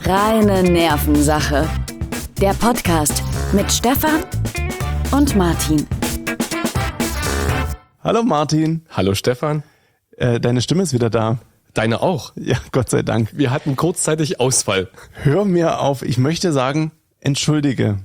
Reine Nervensache. Der Podcast mit Stefan und Martin. Hallo Martin. Hallo Stefan. Deine Stimme ist wieder da. Deine auch. Ja, Gott sei Dank. Wir hatten kurzzeitig Ausfall. Hör mir auf. Ich möchte sagen, entschuldige.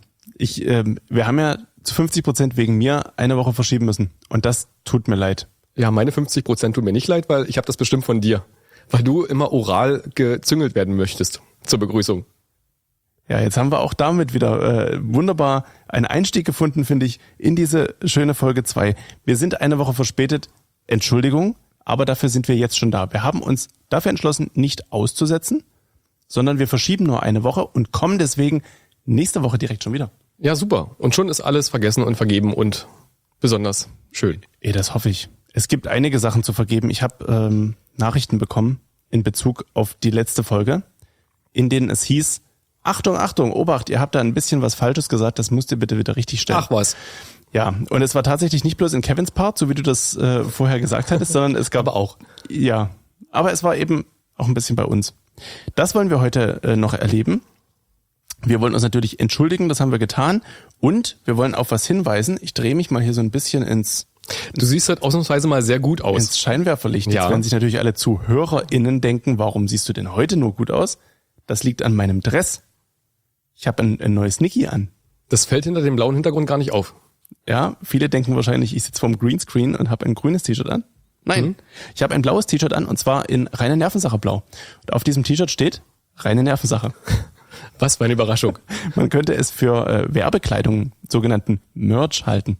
Wir haben ja zu 50% wegen mir eine Woche verschieben müssen. Und das tut mir leid. Ja, meine 50% tun mir nicht leid, weil ich habe das bestimmt von dir. Weil du immer oral gezüngelt werden möchtest zur Begrüßung. Ja, jetzt haben wir auch damit wieder wunderbar einen Einstieg gefunden, finde ich, in diese schöne Folge 2. Wir sind eine Woche verspätet. Entschuldigung, aber dafür sind wir jetzt schon da. Wir haben uns dafür entschlossen, nicht auszusetzen, sondern wir verschieben nur eine Woche und kommen deswegen nächste Woche direkt schon wieder. Ja, super. Und schon ist alles vergessen und vergeben und besonders schön. Das hoffe ich. Es gibt einige Sachen zu vergeben. Ich habe Nachrichten bekommen in Bezug auf die letzte Folge, in denen es hieß, Achtung, Achtung, Obacht, ihr habt da ein bisschen was Falsches gesagt, das müsst ihr bitte wieder richtig stellen. Ach was. Ja, und es war tatsächlich nicht bloß in Kevins Part, so wie du das vorher gesagt hattest, sondern es gab auch. Ja, aber es war eben auch ein bisschen bei uns. Das wollen wir heute noch erleben. Wir wollen uns natürlich entschuldigen, das haben wir getan. Und wir wollen auf was hinweisen. Ich drehe mich mal hier so ein bisschen Du siehst halt ausnahmsweise mal sehr gut aus. ins Scheinwerferlicht. Jetzt Ja. werden sich natürlich alle ZuhörerInnen denken, warum siehst du denn heute nur gut aus? Das liegt an meinem Dress. Ich habe ein neues Niki an. Das fällt hinter dem blauen Hintergrund gar nicht auf. Ja, viele denken wahrscheinlich, ich sitze vorm Greenscreen und habe ein grünes T-Shirt an. Nein, ich habe ein blaues T-Shirt an und zwar in reine Nervensache blau. Und auf diesem T-Shirt steht reine Nervensache. Was für eine Überraschung. Man könnte es für Werbekleidung, sogenannten Merch halten.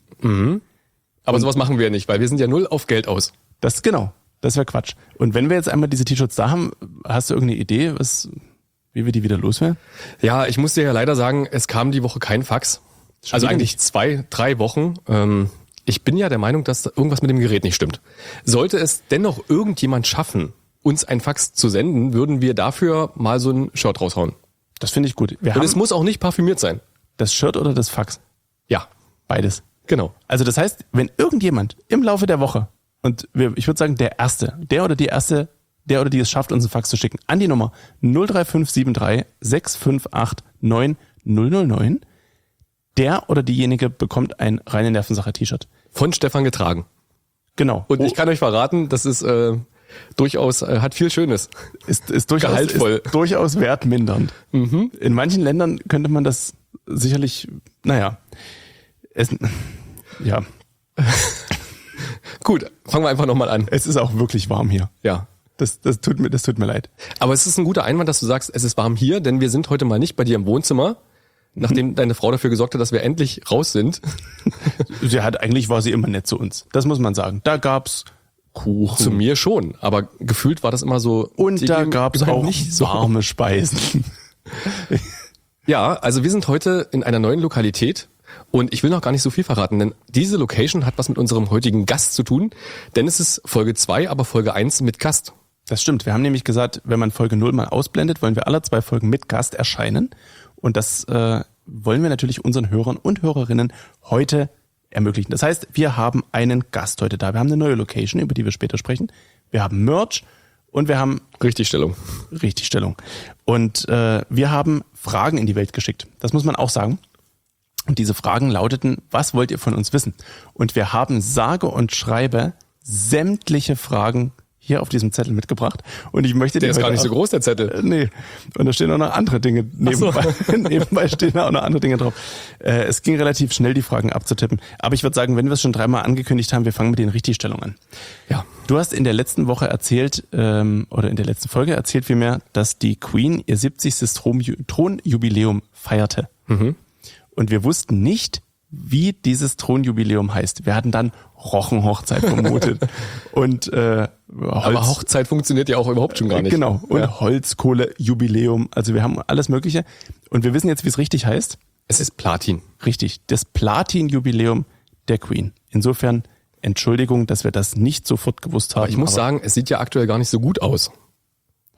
Aber sowas machen wir ja nicht, weil wir sind ja null auf Geld aus. Das wäre Quatsch. Und wenn wir jetzt einmal diese T-Shirts da haben, hast du irgendeine Idee, wie wir die wieder loswerden? Ja, ich muss dir ja leider sagen, es kam die Woche kein Fax. Also wieder eigentlich 2-3 Wochen. Ich bin ja der Meinung, dass da irgendwas mit dem Gerät nicht stimmt. Sollte es dennoch irgendjemand schaffen, uns ein Fax zu senden, würden wir dafür mal so ein Shirt raushauen. Das finde ich gut. Wir Und haben es muss auch nicht parfümiert sein. das Shirt oder das Fax? Ja, Beides. genau. Also das heißt, wenn irgendjemand im Laufe der Woche, und ich würde sagen der oder die es schafft, uns einen Fax zu schicken, an die Nummer 03573 658 9009, der oder diejenige bekommt ein reine Nervensache-T-Shirt. Von Stefan getragen. Genau. Und ich kann euch verraten, das ist durchaus, hat viel Schönes. Ist durchaus, Gehaltvoll. ist durchaus wertmindernd. In manchen Ländern könnte man das sicherlich, ja, Gut, fangen wir einfach nochmal an. es ist auch wirklich warm hier. Ja. Das tut mir leid. Aber es ist ein guter Einwand, dass du sagst, es ist warm hier, denn wir sind heute mal nicht bei dir im Wohnzimmer, nachdem deine Frau dafür gesorgt hat, dass wir endlich raus sind. Eigentlich war sie immer nett zu uns. Das muss man sagen. Da gab's Kuchen. Zu mir schon, aber gefühlt war das immer so. Und da gab's auch nicht so. warme Speisen. Ja, also wir sind heute in einer neuen Lokalität und ich will noch gar nicht so viel verraten, denn diese Location hat was mit unserem heutigen Gast zu tun, denn es ist Folge 2, aber Folge 1 mit Gast. Das stimmt. Wir haben nämlich gesagt, wenn man Folge 0 mal ausblendet, wollen wir alle 2 Folgen mit Gast erscheinen. Und das wollen wir natürlich unseren Hörern und Hörerinnen heute ermöglichen. Das heißt, wir haben einen Gast heute da. Wir haben eine neue Location, über die wir später sprechen. Wir haben Merch und wir haben Richtigstellung. Und wir haben Fragen in die Welt geschickt. Das muss man auch sagen. Und diese Fragen lauteten, was wollt ihr von uns wissen? Und wir haben sage und schreibe sämtliche Fragen hier auf diesem Zettel mitgebracht. Und ich möchte Der ist gar nicht so groß, der Zettel. Nee. Und da stehen auch noch andere Dinge nebenbei. Nebenbei stehen auch noch andere Dinge drauf. Es ging relativ schnell, die Fragen abzutippen. Aber ich würde sagen, wenn wir es schon 3-mal angekündigt haben, wir fangen mit den Richtigstellungen an. Ja. Du hast in der letzten Woche erzählt, oder in der letzten Folge erzählt vielmehr, dass die Queen ihr 70. Thronjubiläum feierte. Und wir wussten nicht, wie dieses Thronjubiläum heißt. Wir hatten dann Rochenhochzeit vermutet. Und Aber Hochzeit funktioniert ja auch überhaupt schon gar nicht. Genau. Und Holzkohlejubiläum. Also wir haben alles Mögliche. Und wir wissen jetzt, wie es richtig heißt. Es ist Platin. Richtig. Das Platin-Jubiläum der Queen. Insofern Entschuldigung, dass wir das nicht sofort gewusst haben. Aber ich muss sagen, es sieht ja aktuell gar nicht so gut aus.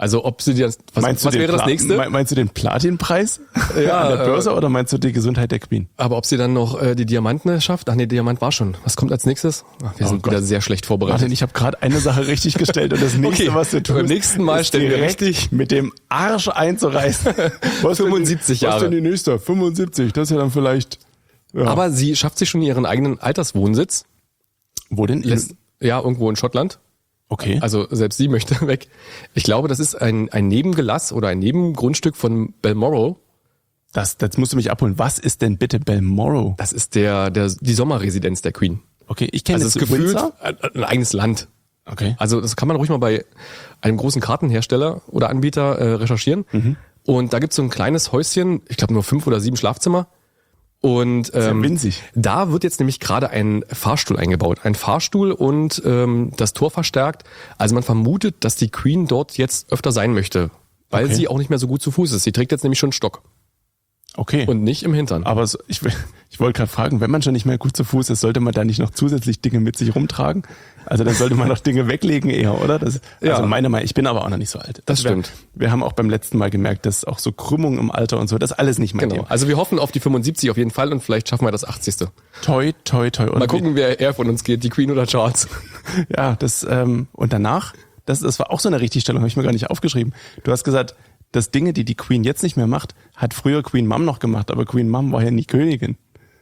Also ob sie dir, was wäre das nächste? Meinst du den Platinpreis Ja, an der Börse oder meinst du die Gesundheit der Queen? Aber ob sie dann noch die Diamanten schafft? Ach nee, Diamant war schon. Was kommt als nächstes? Wir sind wieder sehr schlecht vorbereitet. Martin, ich habe gerade eine Sache richtig gestellt und das nächste, Okay, was du tust, beim nächsten Mal stellen wir richtig mit dem Arsch einzureißen. Was 75 Jahre. Was denn die nächste? 75, das ist ja dann vielleicht... Ja. Aber sie schafft sich schon ihren eigenen Alterswohnsitz. Wo denn? Ja, irgendwo in Schottland. Okay. Also selbst sie möchte weg. Ich glaube, das ist ein Nebengelass oder ein Nebengrundstück von Balmoral. Das musst du mich abholen. Was ist denn bitte Balmoral? Das ist die Sommerresidenz der Queen. Okay, ich kenne Also das es ist gefühlt Windsor. ein eigenes Land. Okay. Also das kann man ruhig mal bei einem großen Kartenhersteller oder Anbieter recherchieren. Und da gibt's so ein kleines Häuschen, ich glaube nur 5 oder 7 Schlafzimmer. Und ja winzig. da wird jetzt nämlich gerade ein Fahrstuhl eingebaut. Ein Fahrstuhl und das Tor verstärkt. Also man vermutet, dass die Queen dort jetzt öfter sein möchte, weil Okay. sie auch nicht mehr so gut zu Fuß ist. Sie trägt jetzt nämlich schon einen Stock Okay. und nicht im Hintern. Aber ich wollte gerade fragen, wenn man schon nicht mehr gut zu Fuß ist, sollte man da nicht noch zusätzlich Dinge mit sich rumtragen? Also dann sollte man noch Dinge weglegen eher, oder? Also Ja. meine Meinung, ich bin aber auch noch nicht so alt. Das stimmt. Wir haben auch beim letzten Mal gemerkt, dass auch so Krümmung im Alter und so, das ist alles nicht mein Genau. Thema. Also wir hoffen auf die 75 auf jeden Fall und vielleicht schaffen wir das 80. Toi, toi, toi. Und Mal gucken, wer eher von uns geht, die Queen oder Charles. Ja, und danach, das war auch so eine Richtigstellung, habe ich mir gar nicht aufgeschrieben. Du hast gesagt, dass Dinge, die Queen jetzt nicht mehr macht, hat früher Queen Mum noch gemacht, aber Queen Mum war ja nie Königin.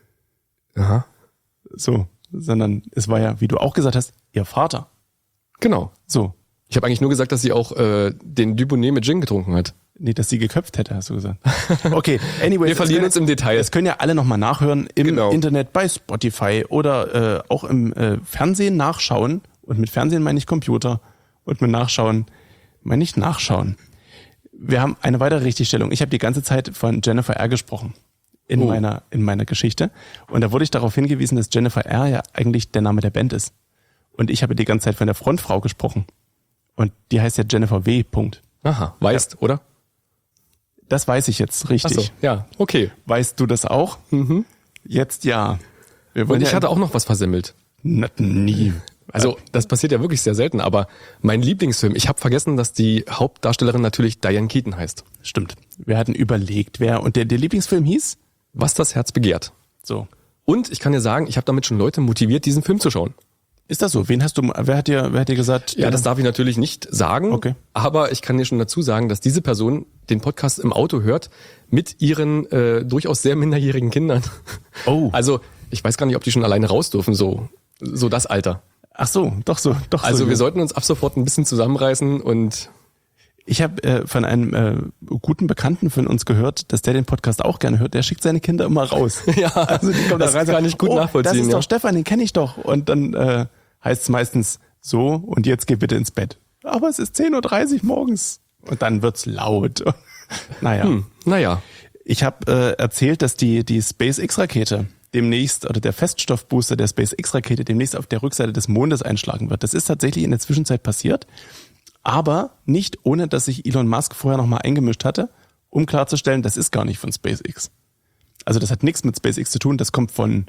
Aha. So, sondern es war ja, wie du auch gesagt hast, ihr Vater. Genau. So. Ich habe eigentlich nur gesagt, dass sie auch den Dubonnet mit Gin getrunken hat. Nee, dass sie geköpft hätte, hast du gesagt. Okay, anyway. Wir verlieren uns im Detail. Das können ja alle nochmal nachhören im Genau. Internet, bei Spotify oder auch im Fernsehen nachschauen. Und mit Fernsehen meine ich Computer. Und mit Nachschauen meine ich Nachschauen. Wir haben eine weitere Richtigstellung. Ich habe die ganze Zeit von Jennifer R. gesprochen in meiner Geschichte. Und da wurde ich darauf hingewiesen, dass Jennifer R. ja eigentlich der Name der Band ist. Und ich habe die ganze Zeit von der Frontfrau gesprochen. Und die heißt ja Jennifer W. Punkt. Aha, weißt, oder? Das weiß ich jetzt richtig. Ach so, ja, okay. Weißt du das auch? Jetzt ja. Wir wollen Und ich hatte auch noch was versemmelt. nie. Also das passiert ja wirklich sehr selten, aber mein Lieblingsfilm, ich habe vergessen, dass die Hauptdarstellerin natürlich Diane Keaton heißt. Stimmt. Wir hatten überlegt, wer und der Lieblingsfilm hieß? Was das Herz begehrt. So. Und ich kann dir sagen, ich habe damit schon Leute motiviert, diesen Film zu schauen. Ist das so? Wer hat dir gesagt? Ja, das darf ich natürlich nicht sagen, Okay. aber ich kann dir schon dazu sagen, dass diese Person den Podcast im Auto hört mit ihren durchaus sehr minderjährigen Kindern. Oh. Also ich weiß gar nicht, ob die schon alleine raus dürfen, so das Alter. Ach so, doch so. Also wir ja. sollten uns ab sofort ein bisschen zusammenreißen und Ich habe von einem guten Bekannten von uns gehört, dass der den Podcast auch gerne hört. Der schickt seine Kinder immer raus. Ja, also die kommen das da rein, kann ich gut nachvollziehen. Das ist ja. doch Stefan, den kenne ich doch. Und dann heißt es meistens so, und jetzt geh bitte ins Bett. Aber es ist 10:30 Uhr morgens. Und dann wird's laut. Naja. Naja. Ich habe erzählt, dass die SpaceX-Rakete demnächst, oder der Feststoffbooster der SpaceX-Rakete demnächst auf der Rückseite des Mondes einschlagen wird. Das ist tatsächlich in der Zwischenzeit passiert, aber nicht ohne, dass sich Elon Musk vorher nochmal eingemischt hatte, um klarzustellen, das ist gar nicht von SpaceX. Also das hat nichts mit SpaceX zu tun, das kommt von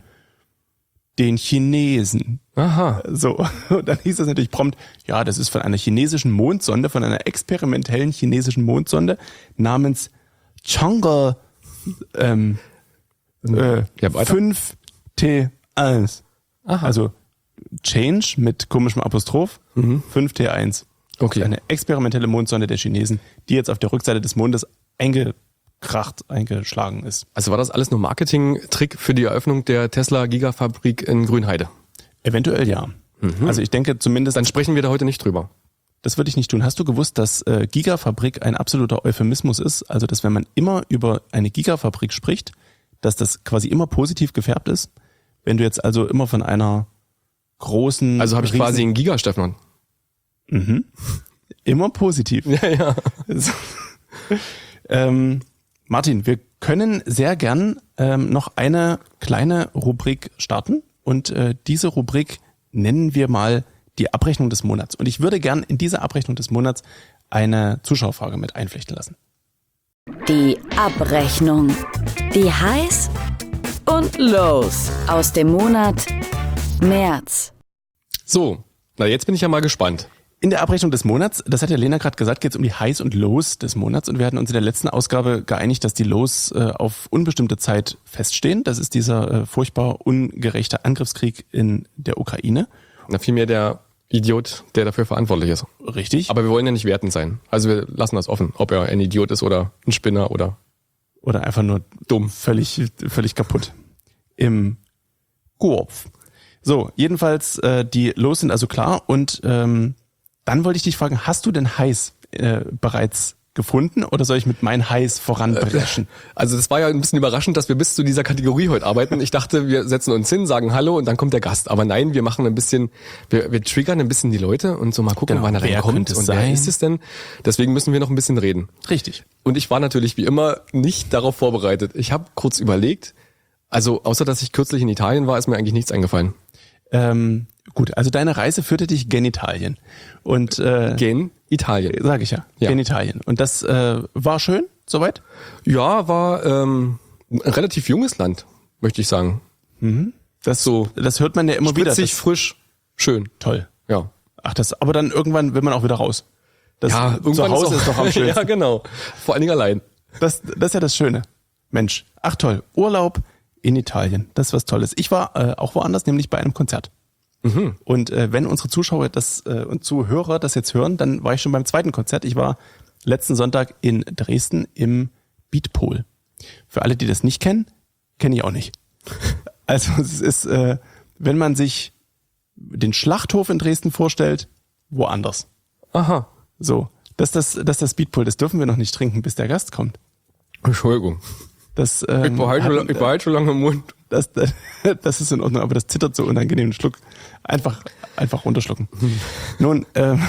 den Chinesen. Aha. So, und dann hieß es natürlich prompt, ja, das ist von einer chinesischen Mondsonde, von einer experimentellen chinesischen Mondsonde namens Chang'e Ja, weiter. 5T1. Aha. Also Change mit komischem Apostroph, 5T1. Okay. Eine experimentelle Mondsonde der Chinesen, die jetzt auf der Rückseite des Mondes eingeschlagen ist. Also war das alles nur Marketing-Trick für die Eröffnung der Tesla-Gigafabrik in Grünheide? Eventuell ja. Also ich denke zumindest, Dann sprechen wir da heute nicht drüber. das würde ich nicht tun. Hast du gewusst, dass Gigafabrik ein absoluter Euphemismus ist? Also dass wenn man immer über eine Gigafabrik spricht, dass das quasi immer positiv gefärbt ist? Wenn du jetzt also immer von einer großen... Also habe ich quasi einen Giga-Stefan. Immer positiv. Ja, ja. So. Martin, wir können sehr gern noch eine kleine Rubrik starten und diese Rubrik nennen wir mal die Abrechnung des Monats. Und ich würde gern in diese Abrechnung des Monats eine Zuschauerfrage mit einflechten lassen. Die Abrechnung. Die Highs und Lows aus dem Monat März. So, na jetzt bin ich ja mal gespannt. In der Abrechnung des Monats, das hat ja Lena gerade gesagt, geht es um die Highs und Lows des Monats und wir hatten uns in der letzten Ausgabe geeinigt, dass die Lows auf unbestimmte Zeit feststehen. Das ist dieser furchtbar ungerechte Angriffskrieg in der Ukraine. Na, vielmehr der Idiot, der dafür verantwortlich ist. Richtig. Aber wir wollen ja nicht wertend sein. Also wir lassen das offen, ob er ein Idiot ist oder ein Spinner oder einfach nur dumm, völlig kaputt. Im Kopf. So, jedenfalls die Lows sind also klar und dann wollte ich dich fragen, hast du denn Highs bereits gefunden oder soll ich mit meinen Highs voranbrechen? Also das war ja ein bisschen überraschend, dass wir bis zu dieser Kategorie heute arbeiten. Ich dachte, wir setzen uns hin, sagen Hallo und dann kommt der Gast. Aber nein, wir machen ein bisschen, wir triggern ein bisschen die Leute und so mal gucken, wann er dann kommt und wer ist es denn? Deswegen müssen wir noch ein bisschen reden. Richtig. Und ich war natürlich wie immer nicht darauf vorbereitet. Ich habe kurz überlegt, also außer dass ich kürzlich in Italien war, ist mir eigentlich nichts eingefallen. Gut, also deine Reise führte dich gen Italien. Und gen Italien. Sag ich ja, gen Italien. Und das war schön, soweit? Ja, war ein relativ junges Land, möchte ich sagen. Mhm. Das hört man ja immer wieder. Spritzig, frisch, schön. Toll. Ja. Ach, aber dann irgendwann will man auch wieder raus. Irgendwann zu Hause ist doch am schönsten. Ja, genau. Vor allen Dingen allein. Das ist ja das Schöne. Mensch, ach toll, Urlaub in Italien, das ist was Tolles. Ich war auch woanders, nämlich bei einem Konzert. Mhm. Und wenn unsere Zuschauer und Zuhörer das jetzt hören, dann war ich schon beim zweiten Konzert. Ich war letzten Sonntag in Dresden im Beatpol. Für alle, die das nicht kennen, kenne ich auch nicht. Also es ist, wenn man sich den Schlachthof in Dresden vorstellt, woanders. Aha. So, das ist Beatpol, das dürfen wir noch nicht trinken, bis der Gast kommt. Entschuldigung. Ich behalte schon lange im Mund. Das ist in Ordnung, aber das zittert so unangenehm. Einen Schluck einfach runterschlucken. Nun,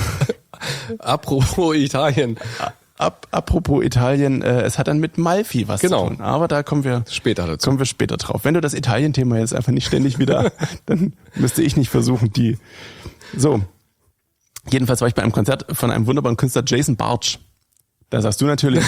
apropos Italien. Apropos Italien, es hat dann mit Malfi was zu tun. Aber da kommen wir später drauf. Wenn du das Italien-Thema jetzt einfach nicht ständig wieder, dann müsste ich nicht versuchen, So. Jedenfalls war ich bei einem Konzert von einem wunderbaren Künstler, Jason Bartsch. Da sagst du natürlich,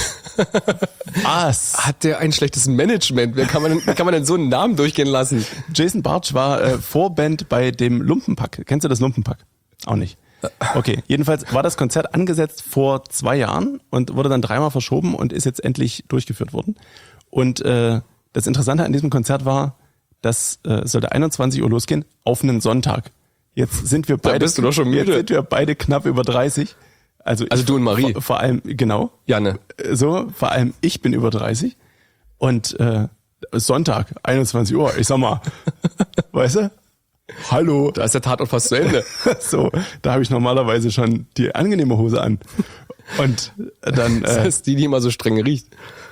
was? Hat der ein schlechtes Management? Wie kann man denn so einen Namen durchgehen lassen? Jason Bartsch war Vorband bei dem Lumpenpack. Kennst du das Lumpenpack? Auch nicht. Okay, jedenfalls war das Konzert angesetzt vor 2 Jahren und wurde dann 3-mal verschoben und ist jetzt endlich durchgeführt worden. Und das Interessante an diesem Konzert war, das sollte 21 Uhr losgehen auf einen Sonntag. Jetzt sind wir beide, bist du doch schon müde. Jetzt sind wir beide knapp über 30. Also du und Marie. Vor allem, genau. Janne. So, vor allem ich bin über 30 und Sonntag, 21 Uhr, ich sag mal, weißt du? Hallo. Da ist der Tatort fast zu Ende. So, da habe ich normalerweise schon die angenehme Hose an. Und dann... das ist die immer so streng riecht.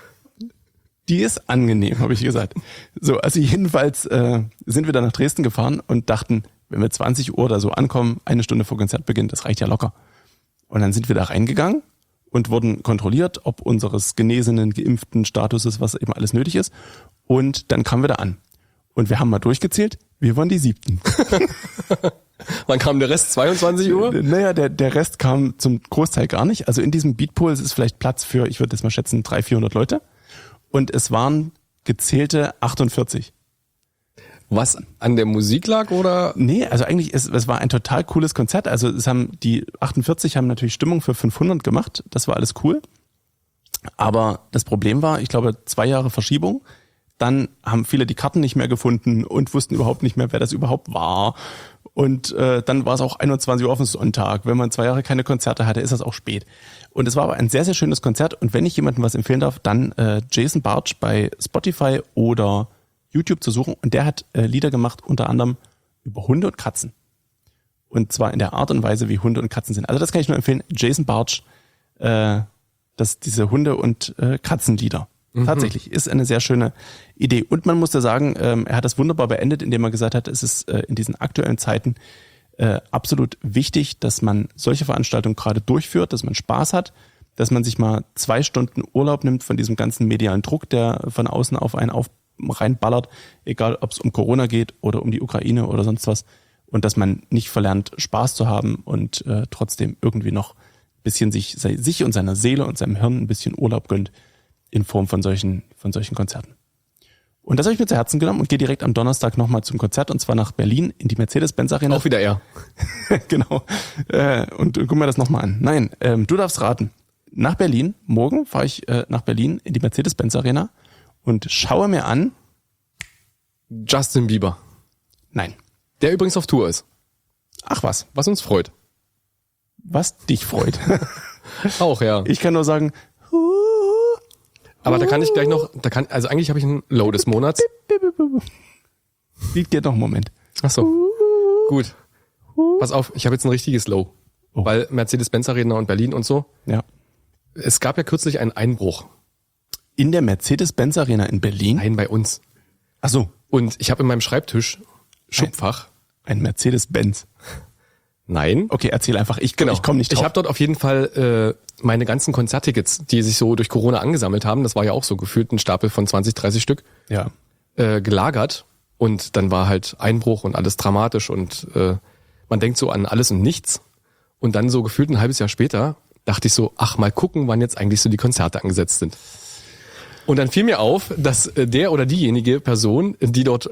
Die ist angenehm, habe ich gesagt. So, also jedenfalls sind wir dann nach Dresden gefahren und dachten, wenn wir 20 Uhr oder so ankommen, 1 Stunde vor Konzertbeginn, das reicht ja locker. Und dann sind wir da reingegangen und wurden kontrolliert, ob unseres genesenen, geimpften Statuses, was eben alles nötig ist. Und dann kamen wir da an. Und wir haben mal durchgezählt, wir waren die 7. Wann kam der Rest? 22 Uhr? Naja, der Rest kam zum Großteil gar nicht. Also in diesem Beatpool ist vielleicht Platz für, ich würde jetzt mal schätzen, 300-400 Leute. Und es waren gezählte 48. Was an der Musik lag oder? Nee, also eigentlich es war ein total cooles Konzert. Also die 48 haben natürlich Stimmung für 500 gemacht. Das war alles cool. Aber das Problem war, ich glaube, 2 Jahre Verschiebung. Dann haben viele die Karten nicht mehr gefunden und wussten überhaupt nicht mehr, wer das überhaupt war. Und dann war es auch 21 Uhr auf den Sonntag. Wenn man 2 Jahre keine Konzerte hatte, ist das auch spät. Und es war aber ein sehr, sehr schönes Konzert. Und wenn ich jemandem was empfehlen darf, dann Jason Bartsch bei Spotify oder YouTube zu suchen. Und der hat Lieder gemacht, unter anderem über Hunde und Katzen. Und zwar in der Art und Weise, wie Hunde und Katzen sind. Also das kann ich nur empfehlen. Jason Bartsch, diese Hunde- und Katzenlieder. Mhm. Tatsächlich, ist eine sehr schöne Idee. Und man muss da sagen, er hat das wunderbar beendet, indem er gesagt hat, es ist in diesen aktuellen Zeiten absolut wichtig, dass man solche Veranstaltungen gerade durchführt, dass man Spaß hat, dass man sich mal 2 Stunden Urlaub nimmt von diesem ganzen medialen Druck, der von außen auf einen reinballert, egal ob es um Corona geht oder um die Ukraine oder sonst was. Und dass man nicht verlernt, Spaß zu haben und trotzdem irgendwie noch ein bisschen sich und seiner Seele und seinem Hirn ein bisschen Urlaub gönnt in Form von solchen Konzerten. Und das habe ich mir zu Herzen genommen und gehe direkt am Donnerstag nochmal zum Konzert, und zwar nach Berlin in die Mercedes-Benz Arena. Auch wieder er. Genau. Und guck mir das nochmal an. Nein, du darfst raten. Nach Berlin, morgen fahre ich nach Berlin in die Mercedes-Benz Arena und schaue mir an. Justin Bieber. Nein. Der übrigens auf Tour ist. Ach was. Was uns freut. Was dich freut. Auch, ja. Ich kann nur sagen, Aber da kann ich gleich noch, also eigentlich habe ich einen Low des Monats. liegt dir noch einen Moment. Ach so. Gut. Pass auf, ich habe jetzt ein richtiges Low. Oh. Weil Mercedes-Benz Arena und Berlin und so. Ja. Es gab ja kürzlich einen Einbruch. In der Mercedes-Benz Arena in Berlin? Nein, bei uns. Ach so. Und ich habe in meinem Schreibtisch Schubfach. Ein Mercedes-Benz. Nein. Okay, erzähl einfach. Ich komme nicht drauf. Ich habe dort auf jeden Fall meine ganzen Konzerttickets, die sich so durch Corona angesammelt haben, das war ja auch so gefühlt ein Stapel von 20, 30 Stück, Ja. gelagert. Und dann war halt Einbruch und alles dramatisch und man denkt so an alles und nichts. Und dann so gefühlt ein halbes Jahr später dachte ich so, ach, mal gucken, wann jetzt eigentlich so die Konzerte angesetzt sind. Und dann fiel mir auf, dass der oder diejenige Person, die dort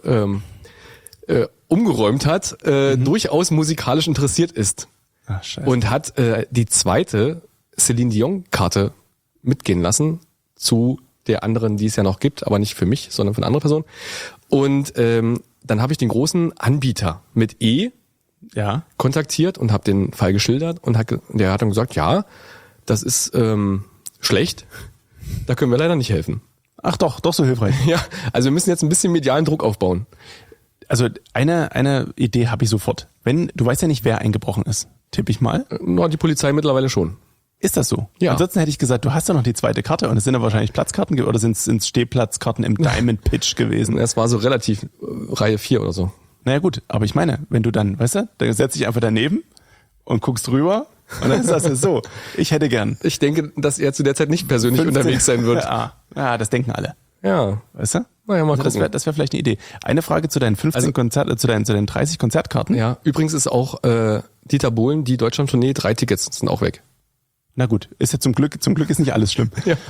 umgeräumt hat, durchaus musikalisch interessiert ist. Ach, scheiße. Und hat die zweite Celine Dion-Karte mitgehen lassen zu der anderen, die es ja noch gibt, aber nicht für mich, sondern für eine andere Person. Und dann habe ich den großen Anbieter mit E Ja. kontaktiert und habe den Fall geschildert und der hat dann gesagt, ja, das ist schlecht, da können wir leider nicht helfen. Ach doch so hilfreich. Ja, also wir müssen jetzt ein bisschen medialen Druck aufbauen. Also eine Idee habe ich sofort. Du weißt ja nicht, wer eingebrochen ist, tippe ich mal. Na, die Polizei mittlerweile schon. Ist das so? Ja. Ansonsten hätte ich gesagt, du hast ja noch die zweite Karte und es sind ja wahrscheinlich Platzkarten oder sind es Stehplatzkarten im Diamond Pitch gewesen? Es war so relativ Reihe 4 oder so. Naja gut, aber ich meine, wenn du dann, weißt du, dann setzt dich einfach daneben und guckst rüber und dann ist das ja so. Ich hätte gern. Ich denke, dass er zu der Zeit nicht persönlich 15 unterwegs sein wird. Ja, das denken alle. Ja. Weißt du? Naja, mal Also gucken. das wär vielleicht eine Idee. Eine Frage zu deinen 15 zu deinen 30 Konzertkarten. Ja, übrigens ist auch Dieter Bohlen, die Deutschland-Tournee, 3 Tickets sind auch weg. Na gut, ist ja zum Glück ist nicht alles schlimm. Ja.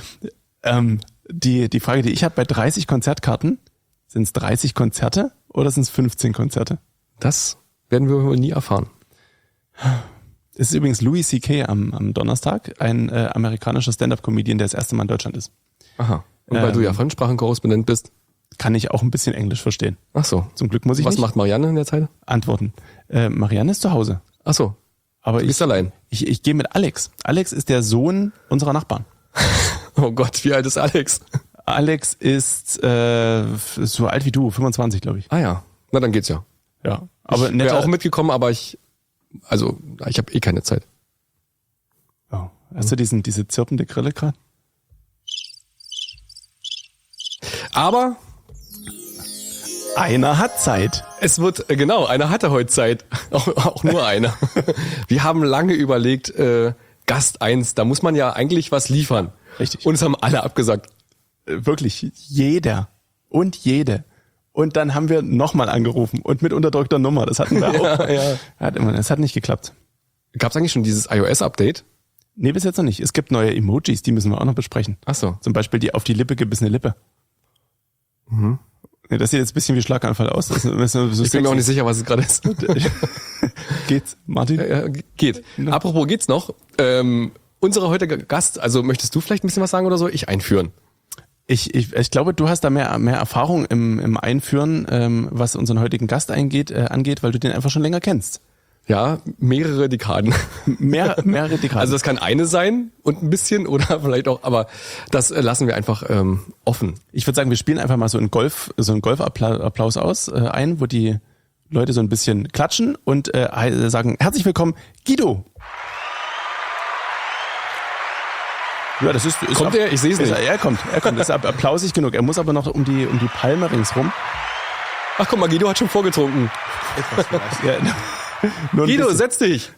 Die Frage, die ich habe bei 30 Konzertkarten, sind es 30 Konzerte oder sind es 15 Konzerte? Das werden wir wohl nie erfahren. Es ist übrigens Louis C.K. am Donnerstag, ein amerikanischer Stand-Up-Comedian, der das erste Mal in Deutschland ist. Aha. Und weil du ja Fremdsprachenkorrespondent bist. Kann ich auch ein bisschen Englisch verstehen. Ach so. Zum Glück muss ich Was nicht macht Marianne in der Zeit? antworten. Marianne ist zu Hause. Ach so. Aber Du bist allein. ich gehe mit Alex. Alex ist der Sohn unserer Nachbarn. Oh Gott, wie alt ist Alex? Alex ist so alt wie du, 25, glaube ich. Ah ja. Na, dann geht's ja. Ja. Aber Ich wäre auch mitgekommen, aber ich habe eh keine Zeit. Oh. Hast du diese zirpende Grille gerade? Aber Einer hat Zeit. es wird, genau, einer hatte heute Zeit. Auch nur einer. Wir haben lange überlegt, Gast 1, da muss man ja eigentlich was liefern. Richtig. Und es haben alle abgesagt. Wirklich jeder und jede. Und dann haben wir nochmal angerufen und mit unterdrückter Nummer. Das hatten wir auch. Ja. Es hat nicht geklappt. Gab es eigentlich schon dieses iOS-Update? Nee, bis jetzt noch nicht. Es gibt neue Emojis, die müssen wir auch noch besprechen. Ach so. Zum Beispiel die auf die Lippe gebissene Lippe. Nee, das sieht jetzt ein bisschen wie Schlaganfall aus. Das ist so Ich bin mir auch nicht sicher, was es gerade ist. Geht's, Martin? Ja, geht. Apropos geht's noch. Unsere heutige Gast, also möchtest du vielleicht ein bisschen was sagen oder so? Ich einführen. Ich glaube, du hast da mehr Erfahrung im Einführen, was unseren heutigen Gast angeht, weil du den einfach schon länger kennst. Ja, mehrere Dekaden. Mehrere Dekaden. Also das kann eine sein und ein bisschen oder vielleicht auch, aber das lassen wir einfach offen. Ich würde sagen, wir spielen einfach mal so einen Golfapplaus ein, wo die Leute so ein bisschen klatschen und sagen, herzlich willkommen, Guido. Ja, das ist Kommt er? Ich sehe es nicht. Er kommt. Das ist applausig genug. Er muss aber noch um die Palme ringsrum. Ach guck mal, Guido hat schon vorgetrunken. Ja, nur ein Guido, bisschen. setz dich.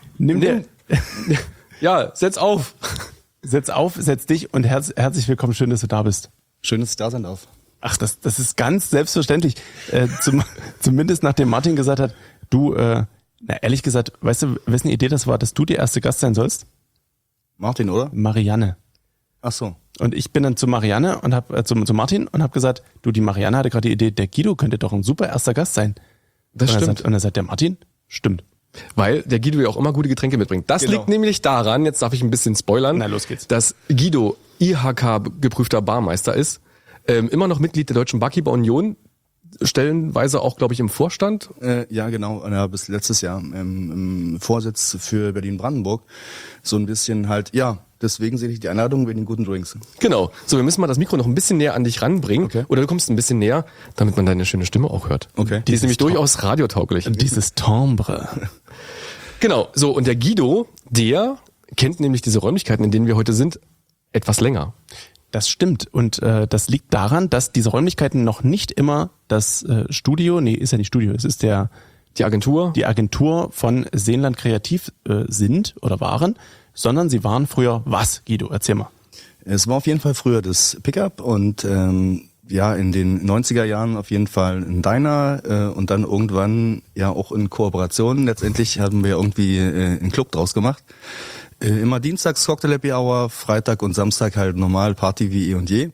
Ja, setz auf. Setz dich und herzlich willkommen. Schön, dass du da bist. Schön, dass ich da sein darf. Ach, das ist ganz selbstverständlich. Zumindest nachdem Martin gesagt hat, du, ehrlich gesagt, weißt du, wessen Idee das war, dass du die erste Gast sein sollst? Martin, oder? Marianne. Ach so. Und ich bin dann zu Marianne und zu Martin und habe gesagt, du, die Marianne hatte gerade die Idee, der Guido könnte doch ein super erster Gast sein. Das stimmt. Und dann sagt der Martin, stimmt. Weil der Guido ja auch immer gute Getränke mitbringt. Das liegt nämlich daran, jetzt darf ich ein bisschen spoilern, Na, los geht's. dass Guido IHK-geprüfter Barmeister ist, immer noch Mitglied der Deutschen Barkeeper Union, stellenweise auch, glaube ich, im Vorstand. Ja, genau. Ja, bis letztes Jahr im Vorsitz für Berlin-Brandenburg. So ein bisschen halt, ja, deswegen sehe ich die Einladung wegen den guten Drinks. Genau. So, wir müssen mal das Mikro noch ein bisschen näher an dich ranbringen. Okay. Oder du kommst ein bisschen näher, damit man deine schöne Stimme auch hört. Okay. Die ist nämlich durchaus radiotauglich. Dieses Timbre. Genau. So, und der Guido, der kennt nämlich diese Räumlichkeiten, in denen wir heute sind, etwas länger. Das stimmt. Und das liegt daran, dass diese Räumlichkeiten noch nicht immer das Studio, nee, ist ja nicht Studio, es ist Die Agentur. die Agentur von Seenland Kreativ sind oder waren, sondern sie waren früher was, Guido? Erzähl mal. Es war auf jeden Fall früher das Pickup und ja, in den 90er Jahren auf jeden Fall ein Diner und dann irgendwann ja auch in Kooperation. Letztendlich haben wir irgendwie einen Club draus gemacht. Immer dienstags Cocktail Happy Hour, Freitag und Samstag halt normal Party wie eh und je.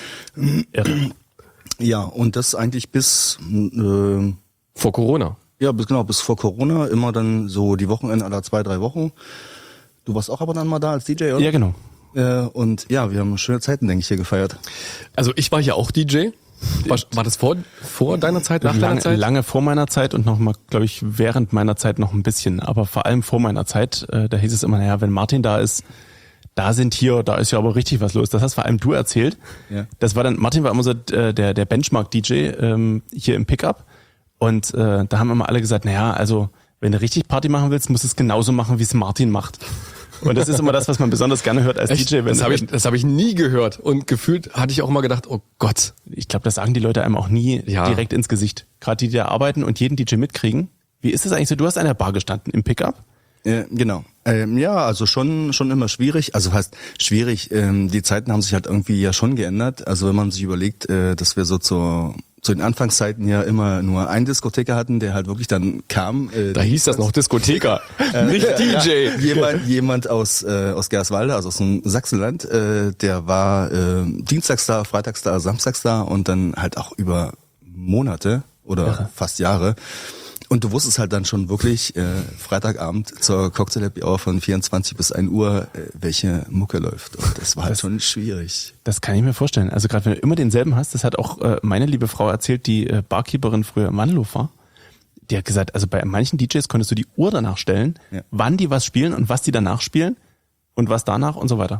Irre. Ja, und das eigentlich bis Vor Corona. ja, bis vor Corona, immer dann so die Wochenende aller 2-3 Wochen. Du warst auch aber dann mal da als DJ, oder? Ja, genau. Und ja, wir haben schöne Zeiten, denke ich, hier gefeiert. Also ich war ja auch DJ. War das vor deiner Zeit, nach deiner Zeit? Lange vor meiner Zeit und noch mal, glaube ich, während meiner Zeit noch ein bisschen. Aber vor allem vor meiner Zeit, da hieß es immer, naja, wenn Martin da ist ja aber richtig was los. Das hast vor allem du erzählt. Ja. Das war dann, Martin war immer so der Benchmark-DJ hier im Pickup. Und da haben immer alle gesagt, naja, also wenn du richtig Party machen willst, musst du es genauso machen, wie es Martin macht. Und das ist immer das, was man besonders gerne hört als Echt? DJ. Das hab ich nie gehört. Und gefühlt hatte ich auch immer gedacht, oh Gott. Ich glaube, das sagen die Leute einem auch nie direkt ins Gesicht. Gerade die da arbeiten und jeden DJ mitkriegen. Wie ist das eigentlich so? Du hast an der Bar gestanden im Pickup? Genau. Ja, also schon immer schwierig. Also heißt schwierig, die Zeiten haben sich halt irgendwie ja schon geändert. Also wenn man sich überlegt, dass wir so zu den Anfangszeiten ja immer nur einen Diskotheker hatten, der halt wirklich dann kam. Da hieß das noch Diskotheker, nicht DJ. Jemand aus Gerswalde, also aus dem Sachsenland, der war dienstags da, freitags da, samstags da und dann halt auch über Monate oder fast Jahre. Und du wusstest halt dann schon wirklich Freitagabend zur Cocktail Happy Hour von 24 bis 1 Uhr, welche Mucke läuft. Und das war halt schon schwierig. Das kann ich mir vorstellen. Also gerade wenn du immer denselben hast, das hat auch meine liebe Frau erzählt, die Barkeeperin früher im Wandelhof war. Die hat gesagt, also bei manchen DJs konntest du die Uhr danach stellen, wann die was spielen und was die danach spielen und was danach und so weiter.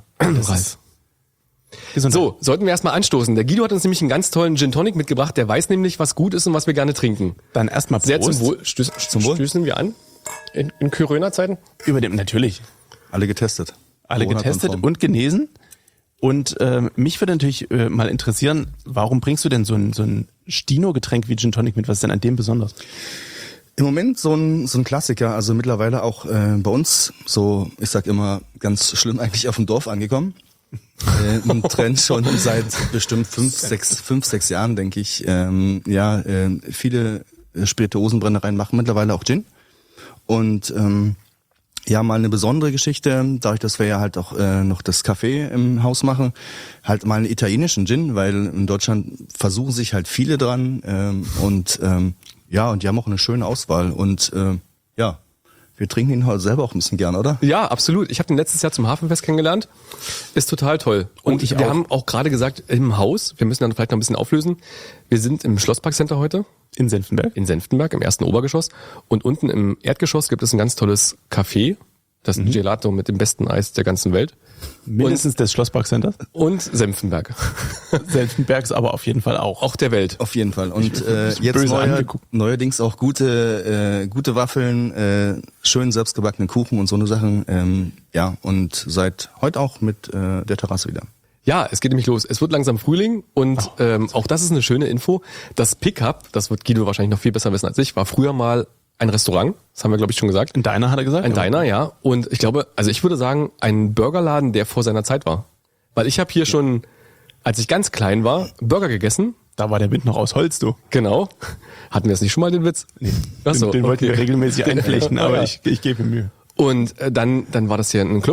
So, sollten wir erstmal anstoßen. Der Guido hat uns nämlich einen ganz tollen Gin Tonic mitgebracht. Der weiß nämlich, was gut ist und was wir gerne trinken. Dann erstmal Prost. Sehr zum Wohl. Stößen wir an. In Corona-Zeiten? Natürlich. Alle getestet. Alle getestet und genesen. Und mich würde natürlich mal interessieren, warum bringst du denn so ein Stino-Getränk wie Gin Tonic mit? Was ist denn an dem besonders? Im Moment so ein Klassiker, also mittlerweile auch bei uns, so ich sag immer ganz schlimm eigentlich auf dem Dorf angekommen. Ein Trend schon seit bestimmt 5-6 Jahren, denke ich. Viele Spirituosenbrennereien machen mittlerweile auch Gin. Und ja, mal eine besondere Geschichte, dadurch, dass wir ja halt auch noch das Café im Haus machen, halt mal einen italienischen Gin, weil in Deutschland versuchen sich halt viele dran und die haben auch eine schöne Auswahl und wir trinken ihn halt selber auch ein bisschen gern, oder? Ja, absolut. Ich habe den letztes Jahr zum Hafenfest kennengelernt. Ist total toll. Und wir haben auch gerade gesagt, im Haus, wir müssen dann vielleicht noch ein bisschen auflösen, wir sind im Schlossparkcenter heute. In Senftenberg? In Senftenberg, im ersten Obergeschoss. Und unten im Erdgeschoss gibt es ein ganz tolles Café. Das Gelato mit dem besten Eis der ganzen Welt. Mindestens des Schlossparkcenters? Und Senftenberg. Senftenberg ist aber auf jeden Fall auch. Auch der Welt. Auf jeden Fall. Und jetzt neuerdings auch gute Waffeln, schön selbstgebackene Kuchen und so eine Sachen. Und seit heute auch mit der Terrasse wieder. Ja, es geht nämlich los. Es wird langsam Frühling und auch das ist eine schöne Info. Das Pickup, das wird Guido wahrscheinlich noch viel besser wissen als ich, war früher mal ein Restaurant. Das haben wir, glaube ich, schon gesagt. Ein Diner, hat er gesagt? Ein Diner, ja. Und ich glaube, also ich würde sagen, ein Burgerladen, der vor seiner Zeit war. Weil ich habe hier schon, als ich ganz klein war, Burger gegessen. Da war der Wind noch aus Holz, du. Genau. Hatten wir jetzt nicht schon mal den Witz? Nee. Achso, den wollten wir regelmäßig einflechten, aber ich gebe mir Mühe. Und dann war das hier ein Club.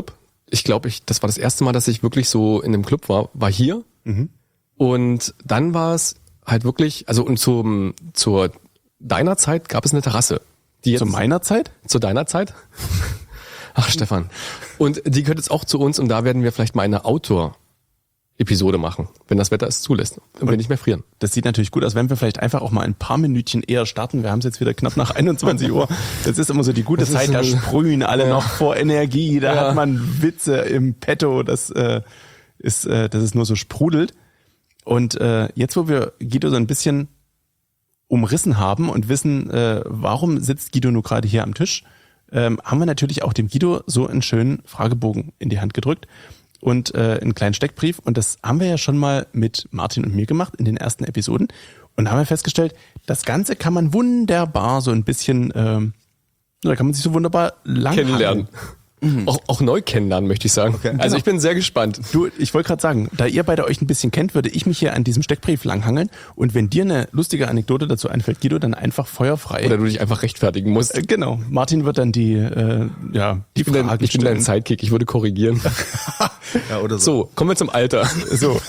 ich glaube, das war das erste Mal, dass ich wirklich so in einem Club war hier. Und dann war es halt wirklich, also und zur deiner Zeit gab es eine Terrasse. Die jetzt, Zu meiner Zeit? Zu deiner Zeit? Ach, Stefan. Und die gehört jetzt auch zu uns und da werden wir vielleicht mal eine Outdoor-Episode machen, wenn das Wetter es zulässt und wir nicht mehr frieren. Das sieht natürlich gut aus, wenn wir vielleicht einfach auch mal ein paar Minütchen eher starten. Wir haben es jetzt wieder knapp nach 21 Uhr. Das ist immer so die gute Zeit, da sprühen alle noch vor Energie, da hat man Witze im Petto, dass es nur so sprudelt. Und jetzt, wo wir Guido so ein bisschen umrissen haben und wissen, warum sitzt Guido nur gerade hier am Tisch, haben wir natürlich auch dem Guido so einen schönen Fragebogen in die Hand gedrückt und einen kleinen Steckbrief. Und das haben wir ja schon mal mit Martin und mir gemacht in den ersten Episoden. Und da haben wir festgestellt, das Ganze kann man wunderbar so ein bisschen, da kann man sich so wunderbar lang Kennenlernen. Auch neu kennenlernen, möchte ich sagen. Okay. Also ich bin sehr gespannt. Du, ich wollte gerade sagen, da ihr beide euch ein bisschen kennt, würde ich mich hier an diesem Steckbrief langhangeln. Und wenn dir eine lustige Anekdote dazu einfällt, Guido, dann einfach feuerfrei. Oder du dich einfach rechtfertigen musst. Genau. Martin wird dann die Fragen Ich bin dein Sidekick, ich würde korrigieren. Ja, oder So, kommen wir zum Alter. So.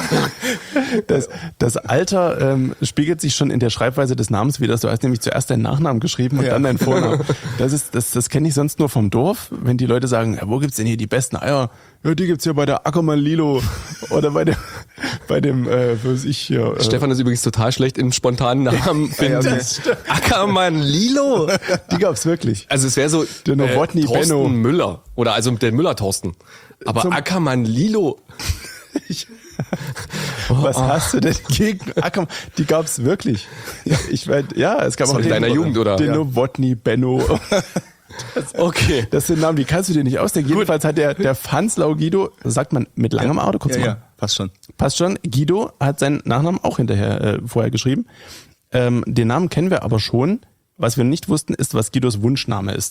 Das Alter spiegelt sich schon in der Schreibweise des Namens wieder. Du hast nämlich zuerst deinen Nachnamen geschrieben und dann deinen Vornamen. Das kenne ich sonst nur vom Dorf. Wenn die Leute sagen, ja, wo gibt's denn hier die besten Eier? Ja, die gibt's hier bei der Ackermann Lilo oder bei dem was ich hier. Stefan ist übrigens total schlecht in spontanen Namen finden. Ackermann Lilo. Die gab's wirklich. Also es wäre so Der Nowotny Thorsten Benno. Müller oder also der Müller Thorsten. Aber Ackermann Lilo. Was hast du denn gegen Ackermann? Die gab's wirklich. Es gab Das auch war in deiner Jugend, oder? Den Nowotny Benno. Okay. Das sind Namen, die kannst du dir nicht ausdenken. Jedenfalls hat der Fanslau Guido, sagt man mit langem A oder kurz? Ja, passt schon. Passt schon. Guido hat seinen Nachnamen auch vorher geschrieben. Den Namen kennen wir aber schon. Was wir nicht wussten, ist, was Guidos Wunschname ist.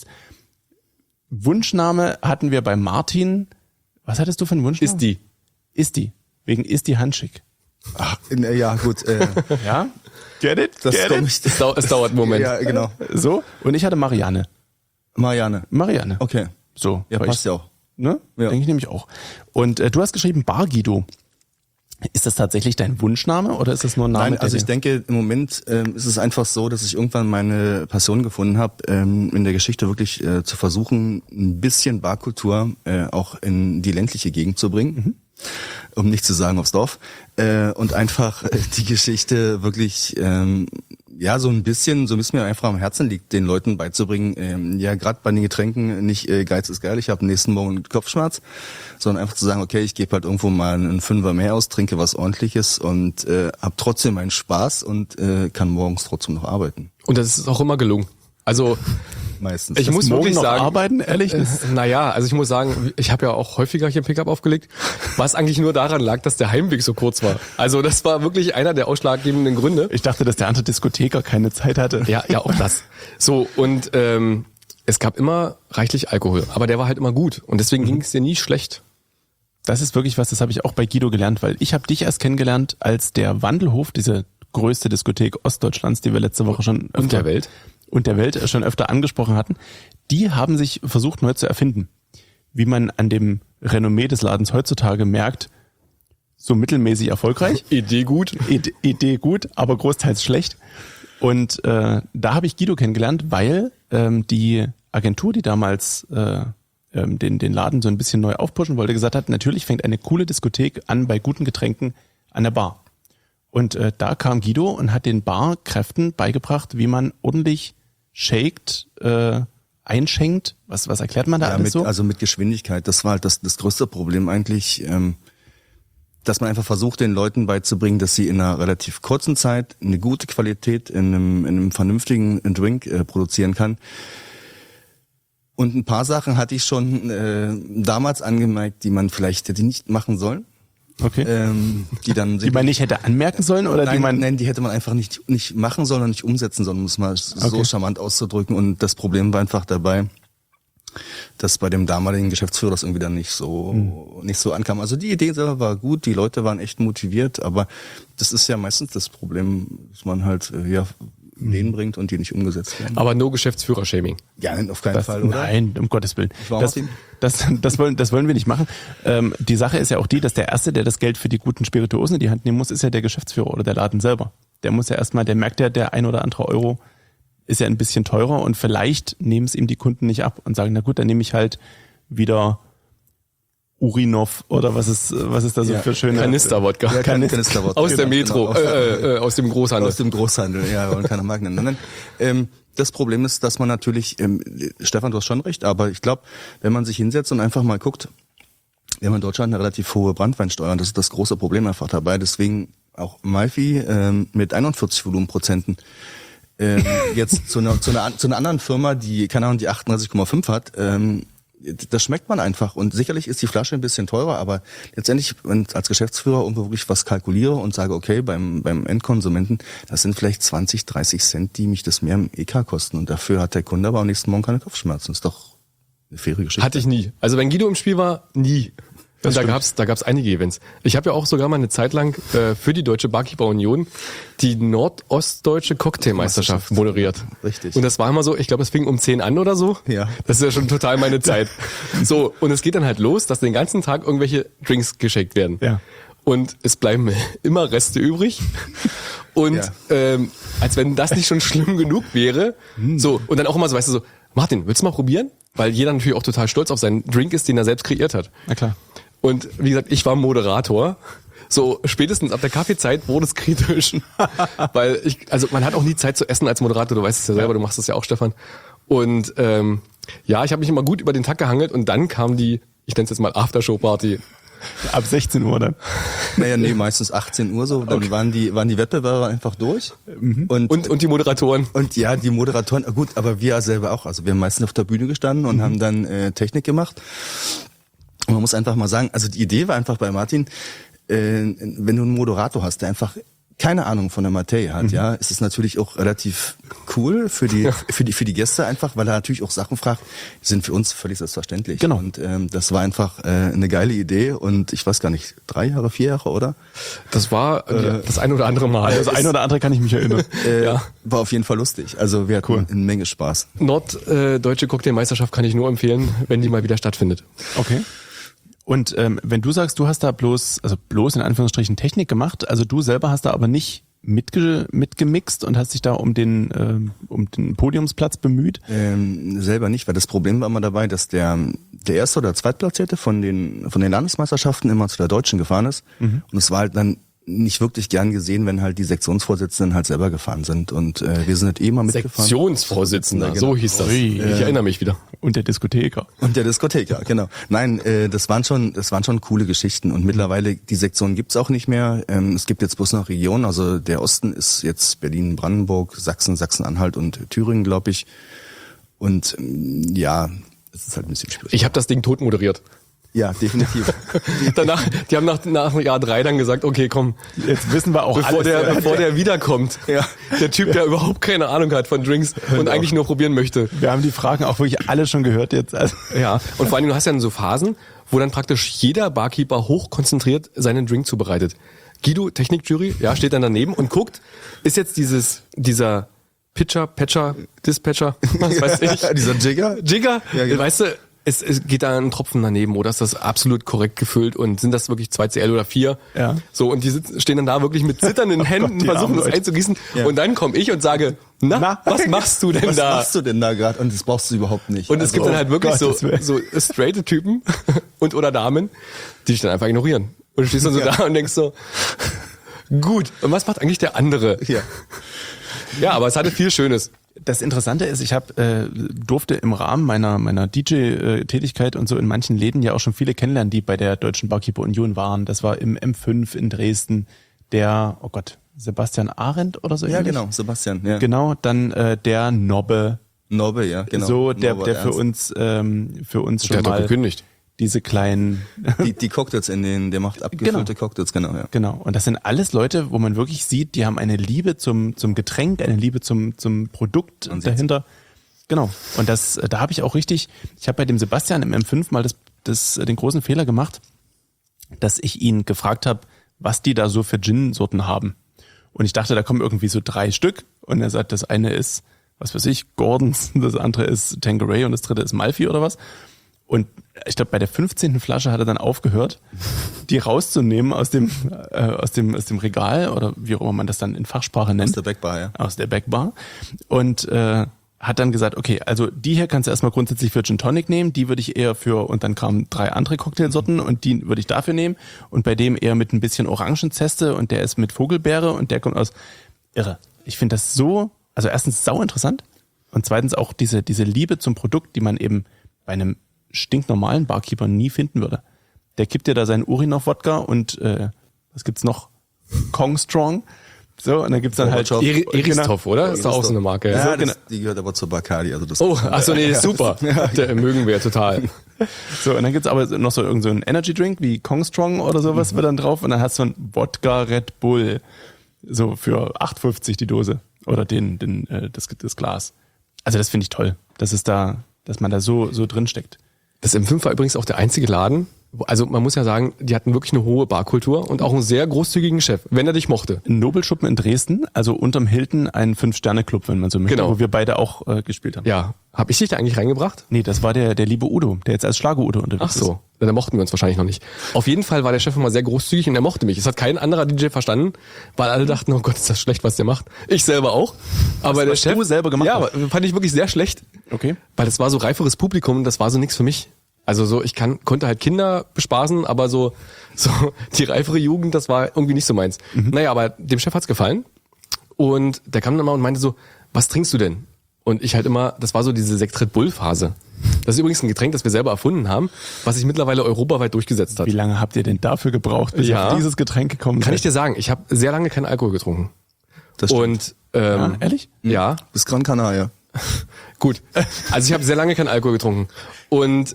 Wunschname hatten wir bei Martin. Was hattest du für einen Wunschnamen? Isti. Wegen Isti Hanschig. Ach, ja, gut. Ja? Get it? Das Get komm it? ich. Es dauert einen Moment. Ja, genau. So. Und ich hatte Marianne. Marianne. Okay. So. Ja, weil passt ja auch. Ne? Ja. Denke ich nämlich auch. Und du hast geschrieben Bar Guido. Ist das tatsächlich dein Wunschname oder ist das nur ein Name? Nein, also ich denke, im Moment ist es einfach so, dass ich irgendwann meine Passion gefunden habe, in der Geschichte wirklich zu versuchen, ein bisschen Barkultur auch in die ländliche Gegend zu bringen, um nicht zu sagen aufs Dorf, und einfach die Geschichte wirklich so ein bisschen mir einfach am Herzen liegt, den Leuten beizubringen, gerade bei den Getränken nicht Geiz ist geil, ich habe am nächsten Morgen Kopfschmerz, sondern einfach zu sagen, okay, ich gebe halt irgendwo mal einen Fünfer mehr aus, trinke was Ordentliches und habe trotzdem meinen Spaß und kann morgens trotzdem noch arbeiten. Und das ist auch immer gelungen. Also Meistens. ich muss morgen wirklich noch sagen, arbeiten, ehrlich? also ich muss sagen, ich habe ja auch häufiger hier Pickup aufgelegt, was eigentlich nur daran lag, dass der Heimweg so kurz war. Also das war wirklich einer der ausschlaggebenden Gründe. Ich dachte, dass der andere Diskotheker keine Zeit hatte. Ja, auch das. So, und es gab immer reichlich Alkohol, aber der war halt immer gut und deswegen ging es dir nie schlecht. Das ist wirklich was, das habe ich auch bei Guido gelernt, weil ich habe dich erst kennengelernt, als der Wandelhof, diese größte Diskothek Ostdeutschlands, die wir letzte Woche schon öfter schon öfter angesprochen hatten, die haben sich versucht neu zu erfinden. Wie man an dem Renommee des Ladens heutzutage merkt, so mittelmäßig erfolgreich. Idee gut. Idee gut, aber großteils schlecht. Und da habe ich Guido kennengelernt, weil die Agentur, die damals den Laden so ein bisschen neu aufpushen wollte, gesagt hat, natürlich fängt eine coole Diskothek an bei guten Getränken an der Bar. Und da kam Guido und hat den Barkräften beigebracht, wie man ordentlich shakt, einschenkt. Was erklärt man da alles so? Also mit Geschwindigkeit. Das war halt das größte Problem eigentlich, dass man einfach versucht, den Leuten beizubringen, dass sie in einer relativ kurzen Zeit eine gute Qualität in einem vernünftigen Drink produzieren kann. Und ein paar Sachen hatte ich schon damals angemerkt, die man vielleicht hätte nicht machen sollen. Okay. Die man nicht hätte anmerken sollen oder die hätte man einfach nicht machen sollen und nicht umsetzen sollen, um es mal so charmant auszudrücken. Und das Problem war einfach dabei, dass bei dem damaligen Geschäftsführer das irgendwie dann nicht so ankam. Also die Idee selber war gut, die Leute waren echt motiviert, aber das ist ja meistens das Problem, dass man halt Läden bringt und die nicht umgesetzt werden. Aber no Geschäftsführer-Shaming. Ja, auf keinen Fall, oder? Nein, um Gottes Willen. Warum, Martin? Das wollen wir nicht machen. Die Sache ist ja auch die, dass der Erste, der das Geld für die guten Spirituosen in die Hand nehmen muss, ist ja der Geschäftsführer oder der Laden selber. Der muss ja erstmal, der merkt ja, der ein oder andere Euro ist ja ein bisschen teurer und vielleicht nehmen es ihm die Kunden nicht ab und sagen, na gut, dann nehme ich halt wieder Urinov oder was ist da so für schöne Kanister-Wodka. Ja, Kanister-Wodka. Aus der Metro, aus dem Großhandel. Aus dem Großhandel, ja, wollen keine Marken nennen. Das Problem ist, dass man natürlich, Stefan, du hast schon recht, aber ich glaube, wenn man sich hinsetzt und einfach mal guckt, wir haben in Deutschland eine relativ hohe Branntweinsteuer und das ist das große Problem einfach dabei. Deswegen auch Malfi mit 41 Volumenprozenten jetzt zu einer anderen Firma, die, keine Ahnung, die 38,5 hat, das schmeckt man einfach. Und sicherlich ist die Flasche ein bisschen teurer, aber letztendlich, wenn ich als Geschäftsführer irgendwo wirklich was kalkuliere und sage, okay, beim Endkonsumenten, das sind vielleicht 20, 30 Cent, die mich das mehr im EK kosten. Und dafür hat der Kunde aber am nächsten Morgen keine Kopfschmerzen. Das ist doch eine faire Geschichte. Hatte ich nie. Also wenn Guido im Spiel war, nie. Und da gab's einige Events. Ich habe ja auch sogar mal eine Zeit lang für die Deutsche Barkeeper Union die Nordostdeutsche Cocktailmeisterschaft moderiert. Richtig. Und das war immer so, ich glaube, es fing um 10 an oder so. Ja. Das ist ja schon total meine Zeit. So, und es geht dann halt los, dass den ganzen Tag irgendwelche Drinks geschenkt werden. Ja. Und es bleiben immer Reste übrig. Und als wenn das nicht schon schlimm genug wäre. So, und dann auch immer so, weißt du, so, Martin, willst du mal probieren? Weil jeder natürlich auch total stolz auf seinen Drink ist, den er selbst kreiert hat. Na klar. Und wie gesagt, ich war Moderator. So spätestens ab der Kaffeezeit wurde es kritisch. Weil man hat auch nie Zeit zu essen als Moderator, du weißt es ja selber, du machst das ja auch, Stefan. Und ich habe mich immer gut über den Tag gehangelt und dann kam die, ich nenne es jetzt mal Aftershow-Party. Ab 16 Uhr dann. Naja, nee, meistens 18 Uhr so. Dann waren die Wettbewerber einfach durch. Und die Moderatoren. Und ja, die Moderatoren, gut, aber wir selber auch. Also wir haben meistens auf der Bühne gestanden und haben dann Technik gemacht. Und man muss einfach mal sagen, also die Idee war einfach bei Martin, wenn du einen Moderator hast, der einfach keine Ahnung von der Materie hat, ja, ist es natürlich auch relativ cool für die Gäste einfach, weil er natürlich auch Sachen fragt, die sind für uns völlig selbstverständlich. Genau. Und das war einfach eine geile Idee und ich weiß gar nicht, 3 Jahre, 4 Jahre, oder? Das war das ein oder andere Mal. Das eine oder andere kann ich mich erinnern. War auf jeden Fall lustig. Also wir hatten eine Menge Spaß. Norddeutsche Cocktailmeisterschaft kann ich nur empfehlen, wenn die mal wieder stattfindet. Okay. Und wenn du sagst, du hast da bloß in Anführungsstrichen Technik gemacht, also du selber hast da aber nicht mitgemixt und hast dich da um den Podiumsplatz bemüht? Selber nicht, weil das Problem war immer dabei, dass der erste oder zweitplatzierte von den Landesmeisterschaften immer zu der Deutschen gefahren ist. Und es war halt dann nicht wirklich gern gesehen, wenn halt die Sektionsvorsitzenden halt selber gefahren sind. Und wir sind halt mal mitgefahren. Sektionsvorsitzender, Ja, genau. so hieß das. Ich erinnere mich wieder. Und der Diskotheker. Und der Diskotheker, genau. Nein, das waren schon coole Geschichten. Und mittlerweile, die Sektion gibt's auch nicht mehr. Es gibt jetzt bloß noch Regionen. Also der Osten ist jetzt Berlin, Brandenburg, Sachsen, Sachsen-Anhalt und Thüringen, glaube ich. Und es ist halt ein bisschen schwierig. Ich habe das Ding tot moderiert. Ja, definitiv. Danach, die haben nach Jahr 3 dann gesagt, okay, komm, Jetzt wissen wir auch bevor der wiederkommt. Ja. Der Typ, der überhaupt keine Ahnung hat von Drinks und eigentlich nur probieren möchte. Wir haben die Fragen auch wirklich alle schon gehört jetzt. Also. Ja. Und vor allem, du hast ja dann so Phasen, wo dann praktisch jeder Barkeeper hochkonzentriert seinen Drink zubereitet. Guido, Technikjury, steht dann daneben und guckt, ist jetzt dieser Patcher, Dispatcher, was weiß ich. Dieser Jigger? Jigger, Ja, genau. weißt du, es geht da ein Tropfen daneben oder ist das absolut korrekt gefüllt und sind das wirklich 2 CL oder 4? Ja. So, und die stehen dann da wirklich mit zitternden Händen, die versuchen armen das Leute. einzugießen. Ja. Und dann komme ich und sage, na, was machst du denn Was da? machst du denn da gerade? Und das brauchst du überhaupt nicht. Und es gibt dann halt wirklich Gottes Willen. so straighte Typen oder Damen, die dich dann einfach ignorieren. Und du stehst dann so da und denkst so, gut, und was macht eigentlich der andere? Ja. Ja, aber es hatte viel Schönes. Das Interessante ist, ich durfte im Rahmen meiner DJ-Tätigkeit und so in manchen Läden ja auch schon viele kennenlernen, die bei der Deutschen Barkeeper Union waren. Das war im M5 in Dresden Sebastian Arendt oder so Ja, ähnlich. genau, Sebastian. Ja. Genau, dann der Nobbe. Nobbe, ja, genau. So, der Norbert für uns schon Der hat doch mal gekündigt. diese kleinen... Die Cocktails der macht abgefüllte Cocktails, genau, ja. Genau. Und das sind alles Leute, wo man wirklich sieht, die haben eine Liebe zum Getränk, eine Liebe zum Produkt Man sieht's. dahinter. Genau. Und da habe ich auch ich habe bei dem Sebastian im M5 mal den großen Fehler gemacht, dass ich ihn gefragt habe, was die da so für Gin-Sorten haben. Und ich dachte, da kommen irgendwie so 3 Stück Und er sagt, das eine ist, was weiß ich, Gordons, das andere ist Tanqueray und das dritte ist Malfi oder was. Und ich glaube, bei der 15. Flasche hat er dann aufgehört, die rauszunehmen aus dem Regal oder wie auch immer man das dann in Fachsprache nennt. Aus der Backbar, ja. Aus der Backbar. Und hat dann gesagt, okay, also die hier kannst du erstmal grundsätzlich für Gin Tonic nehmen, die würde ich eher und dann kamen 3 andere Cocktailsorten und die würde ich dafür nehmen und bei dem eher mit ein bisschen Orangenzeste und der ist mit Vogelbeere und der kommt aus, irre. Ich finde das so, also erstens sau interessant und zweitens auch diese Liebe zum Produkt, die man eben bei einem stinknormalen Barkeeper nie finden würde. Der kippt dir da seinen Urinov-Wodka und was gibt's noch? Kong Strong. So, und dann gibt's dann halt Eristov, oder? Ist doch auch so eine Marke. Ja, genau. die gehört aber zur Bacardi. Also das Achso, nee, super. Der mögen wir total. So, und dann gibt's aber noch so irgend so einen Energy Drink wie Kong Strong oder sowas wird dann drauf und dann hast du ein Wodka Red Bull. So für 8,50 die Dose. Oder das Glas. Also das finde ich toll. Dass man da so drin steckt. Das M5 war übrigens auch der einzige Laden, also man muss ja sagen, die hatten wirklich eine hohe Barkultur und auch einen sehr großzügigen Chef, wenn er dich mochte. Ein Nobelschuppen in Dresden, also unterm Hilton ein 5-Sterne-Club, wenn man so möchte, genau. Wo wir beide auch gespielt haben. Ja. Hab ich dich da eigentlich reingebracht? Nee, das war der liebe Udo, der jetzt als Schlager-Udo unterwegs ist. Ach so, dann mochten wir uns wahrscheinlich noch nicht. Auf jeden Fall war der Chef immer sehr großzügig und er mochte mich. Es hat kein anderer DJ verstanden, weil alle dachten, oh Gott, ist das schlecht, was der macht. Ich selber auch. Aber der Chef, du selber gemacht ja, hast? fand ich wirklich sehr schlecht. Okay. Weil das war so reiferes Publikum und das war so nichts für mich. Also so, ich konnte halt Kinder bespaßen, aber so die reifere Jugend, das war irgendwie nicht so meins. Naja, aber dem Chef hat's gefallen und der kam dann mal und meinte so, was trinkst du denn? Und ich halt immer, das war so diese Sekt Red Bull Phase. Das ist übrigens ein Getränk, das wir selber erfunden haben, was sich mittlerweile europaweit durchgesetzt hat. Wie lange habt ihr denn dafür gebraucht, bis ihr auf dieses Getränk gekommen seid? Kann ich dir sagen, ich habe sehr lange keinen Alkohol getrunken. Das stimmt. Und ehrlich? Ja. Bis Gran Canaria. Gut. Also ich habe sehr lange keinen Alkohol getrunken. Und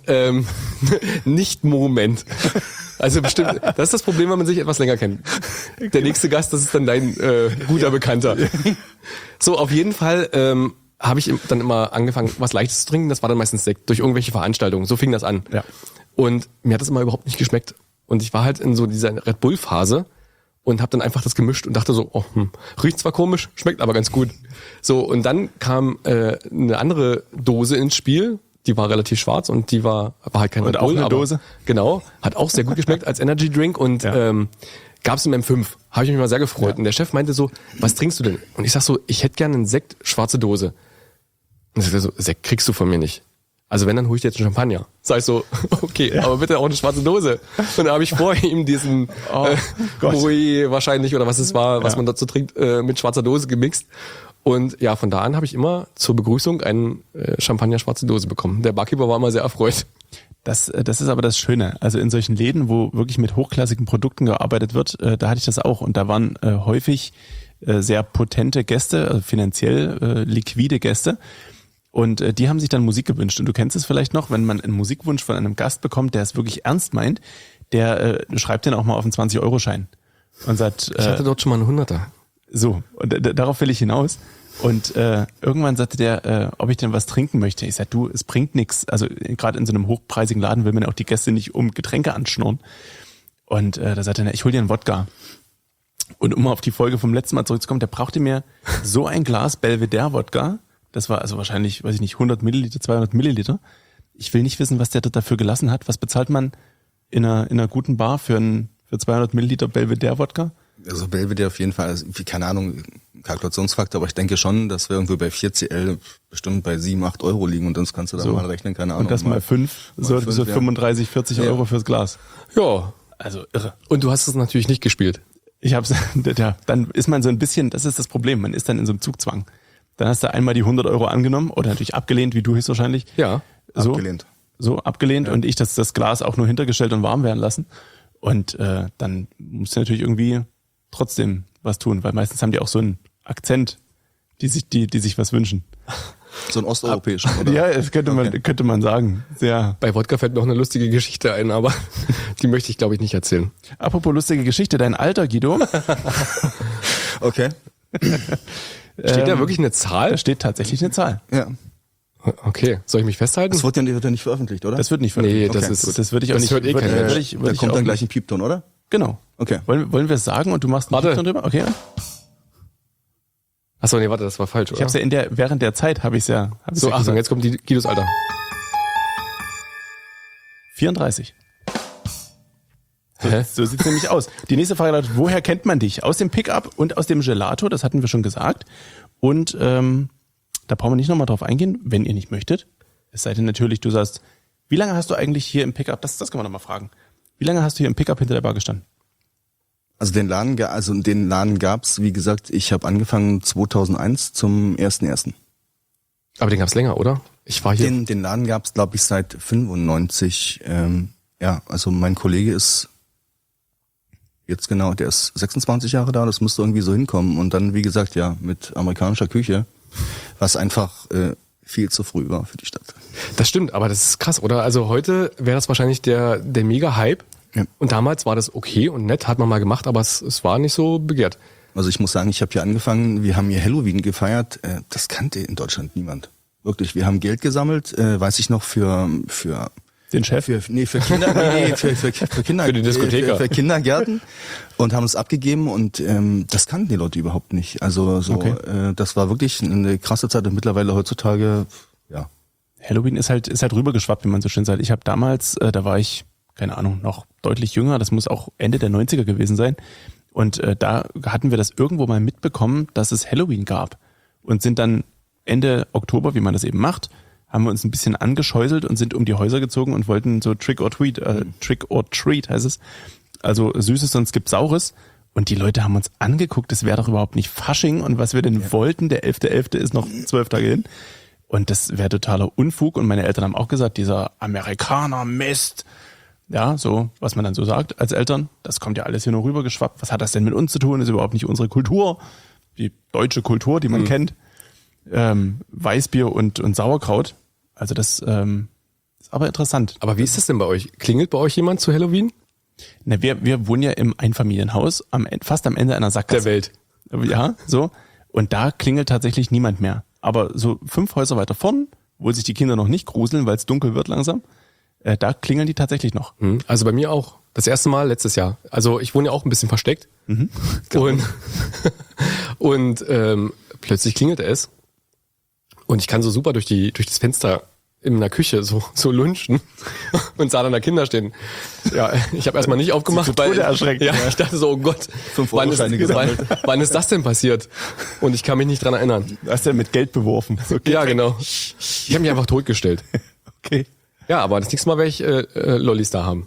nicht Moment. Also bestimmt, das ist das Problem, wenn man sich etwas länger kennt. Der nächste Gast, das ist dann dein guter Bekannter. So, auf jeden Fall habe ich dann immer angefangen, was Leichtes zu trinken. Das war dann meistens Sekt, durch irgendwelche Veranstaltungen. So fing das an. Ja. Und mir hat das immer überhaupt nicht geschmeckt. Und ich war halt in so dieser Red Bull Phase und habe dann einfach das gemischt und dachte so, riecht zwar komisch, schmeckt aber ganz gut. So, und dann kam eine andere Dose ins Spiel, die war relativ schwarz und die war halt kein Red Bull. Auch eine Dose? Genau, hat auch sehr gut geschmeckt als Energy Drink und gab's im M5. Habe ich mich mal sehr gefreut. Ja. Und der Chef meinte so, was trinkst du denn? Und ich sag so, ich hätte gerne einen Sekt, schwarze Dose. Und er sagte so, Sekt kriegst du von mir nicht. Also wenn, dann hole ich dir jetzt einen Champagner. Sag ich so, okay, aber bitte auch eine schwarze Dose. Und da habe ich vor ihm diesen Moët wahrscheinlich oder was es war, was man dazu trinkt, mit schwarzer Dose gemixt. Und ja, von da an habe ich immer zur Begrüßung einen Champagner schwarze Dose bekommen. Der Barkeeper war immer sehr erfreut. Das ist aber das Schöne. Also in solchen Läden, wo wirklich mit hochklassigen Produkten gearbeitet wird, da hatte ich das auch. Und da waren häufig sehr potente Gäste, also finanziell liquide Gäste. Und die haben sich dann Musik gewünscht. Und du kennst es vielleicht noch, wenn man einen Musikwunsch von einem Gast bekommt, der es wirklich ernst meint, der schreibt den auch mal auf einen 20-Euro-Schein. Und sagt, ich hatte dort schon mal einen 100er. So, und darauf will ich hinaus. Und irgendwann sagte der, ob ich denn was trinken möchte. Ich sag, du, es bringt nichts. Also gerade in so einem hochpreisigen Laden will man auch die Gäste nicht um Getränke anschnurren. Und da sagte er, ich hol dir einen Wodka. Und um auf die Folge vom letzten Mal zurückzukommen, der brauchte mir so ein Glas Belvedere-Wodka. Das war also wahrscheinlich, weiß ich nicht, 100 Milliliter, 200 Milliliter. Ich will nicht wissen, was der dafür gelassen hat. Was bezahlt man in einer guten Bar für 200 Milliliter Belvedere-Wodka? Also Belvedere auf jeden Fall, also, keine Ahnung, Kalkulationsfaktor, aber ich denke schon, dass wir irgendwo bei 4CL bestimmt bei 7, 8 Euro liegen und sonst kannst du da mal rechnen, keine Ahnung. Und das mal 5, so 35, 40 Euro fürs Glas. Ja. Also irre. Und du hast es natürlich nicht gespielt. Ich hab's, dann ist man so ein bisschen, das ist das Problem, man ist dann in so einem Zugzwang. Dann hast du einmal die 100 Euro angenommen oder natürlich abgelehnt, wie du höchstwahrscheinlich. Ja, abgelehnt. So abgelehnt und ich das Glas auch nur hintergestellt und warm werden lassen. Und dann musst du natürlich irgendwie trotzdem was tun, weil meistens haben die auch so einen Akzent, die sich was wünschen. So ein osteuropäischen, oder? Ja, das könnte man sagen. Sehr. Bei Wodka fällt noch eine lustige Geschichte ein, aber die möchte ich, glaube ich, nicht erzählen. Apropos lustige Geschichte, dein Alter, Guido. Okay. Steht da wirklich eine Zahl? Da steht tatsächlich eine Zahl. Ja. Okay, soll ich mich festhalten? Das wird ja nicht veröffentlicht, oder? Das wird nicht veröffentlicht. Nee, das würde ich auch das nicht. hört eh keiner. Da kommt dann gleich ein Piepton, oder? Genau. Okay. Wollen wir es sagen und du machst einen Piepton drüber? Okay. Achso, nee, warte, das war falsch, oder? Ich hab's ja während der Zeit habe ich's ja. So, Achtung, jetzt kommt Guidos Alter. 34. Hä? So sieht's nämlich aus. Die nächste Frage lautet, woher kennt man dich? Aus dem Pickup und aus dem Gelato, das hatten wir schon gesagt. Und da brauchen wir nicht nochmal drauf eingehen, wenn ihr nicht möchtet. Es sei denn natürlich, du sagst, wie lange hast du eigentlich hier im Pickup, das können wir nochmal fragen. Wie lange hast du hier im Pickup hinter der Bar gestanden? Also den Laden gab's, wie gesagt, ich habe angefangen 2001 zum 1.1. Aber den gab's länger, oder? Ich war hier. Den Laden gab's, glaube ich, seit 95. Ja, also mein Kollege ist jetzt genau, der ist 26 Jahre da, das müsste irgendwie so hinkommen. Und dann, wie gesagt, ja, mit amerikanischer Küche, was einfach viel zu früh war für die Stadt. Das stimmt, aber das ist krass, oder? Also heute wäre das wahrscheinlich der Mega-Hype. Ja. Und damals war das okay und nett, hat man mal gemacht, aber es war nicht so begehrt. Also ich muss sagen, ich habe hier angefangen, wir haben hier Halloween gefeiert, das kannte in Deutschland niemand. Wirklich, wir haben Geld gesammelt, weiß ich noch, für Den Chef? für Kinder, für Kinder, Für die Diskotheker. für Kindergärten und haben es abgegeben und das kannten die Leute überhaupt nicht. Also so, Okay. das war wirklich eine krasse Zeit und mittlerweile heutzutage, ja. Halloween ist halt rübergeschwappt, wie man so schön sagt. Ich habe damals, da war ich, keine Ahnung, noch deutlich jünger, das muss auch Ende der 90er gewesen sein. Und da hatten wir das irgendwo mal mitbekommen, dass es Halloween gab. Und sind dann Ende Oktober, wie man das eben macht, haben wir uns ein bisschen angescheuselt und sind um die Häuser gezogen und wollten so Trick or Treat heißt es. Also Süßes, sonst gibt's Saures. Und die Leute haben uns angeguckt, das wäre doch überhaupt nicht Fasching. Und was wir denn wollten, der 11.11. ist noch 12 Tage hin. Und das wäre totaler Unfug. Und meine Eltern haben auch gesagt, dieser Amerikaner Mist. Ja, so, was man dann so sagt als Eltern. Das kommt ja alles hier nur rübergeschwappt. Was hat das denn mit uns zu tun? Das ist überhaupt nicht unsere Kultur. Die deutsche Kultur, die man kennt. Weißbier und Sauerkraut. Also das ist aber interessant. Aber wie ist das denn bei euch? Klingelt bei euch jemand zu Halloween? Na, wir wohnen ja im Einfamilienhaus, fast am Ende einer Sackgasse. Der Welt. Ja, so. Und da klingelt tatsächlich niemand mehr. Aber so 5 Häuser weiter vorn, wo sich die Kinder noch nicht gruseln, weil es dunkel wird langsam, da klingeln die tatsächlich noch. Also bei mir auch. Das erste Mal letztes Jahr. Also ich wohne ja auch ein bisschen versteckt. Und plötzlich klingelte es. Und ich kann so super durch das Fenster in der Küche so lunchen und sah dann da Kinder stehen. Ja, ich habe erstmal nicht aufgemacht, weil ich dachte so, oh Gott, wann ist das denn passiert? Und ich kann mich nicht dran erinnern. Du hast ja mit Geld beworfen. Okay. Ja, genau. Ich habe mich einfach totgestellt. Okay. Ja, aber das nächste Mal werde ich Lollis da haben.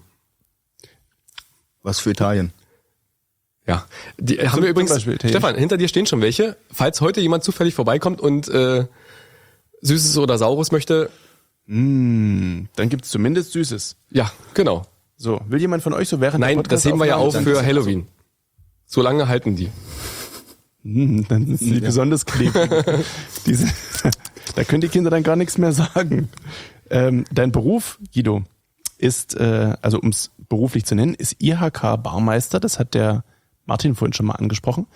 Was für Italien. Ja, die haben wir übrigens, Stefan, hinter dir stehen schon welche. Falls heute jemand zufällig vorbeikommt und Süßes oder Saures möchte. Dann gibt's zumindest Süßes. Ja, genau. So, will jemand von euch so während Nein, das heben wir ja auf für Halloween. So lange halten die. Dann sind die besonders klebrig. Da können die Kinder dann gar nichts mehr sagen. Dein Beruf, Guido, ist, also um es beruflich zu nennen, ist IHK-Barmeister. Das hat der Martin vorhin schon mal angesprochen.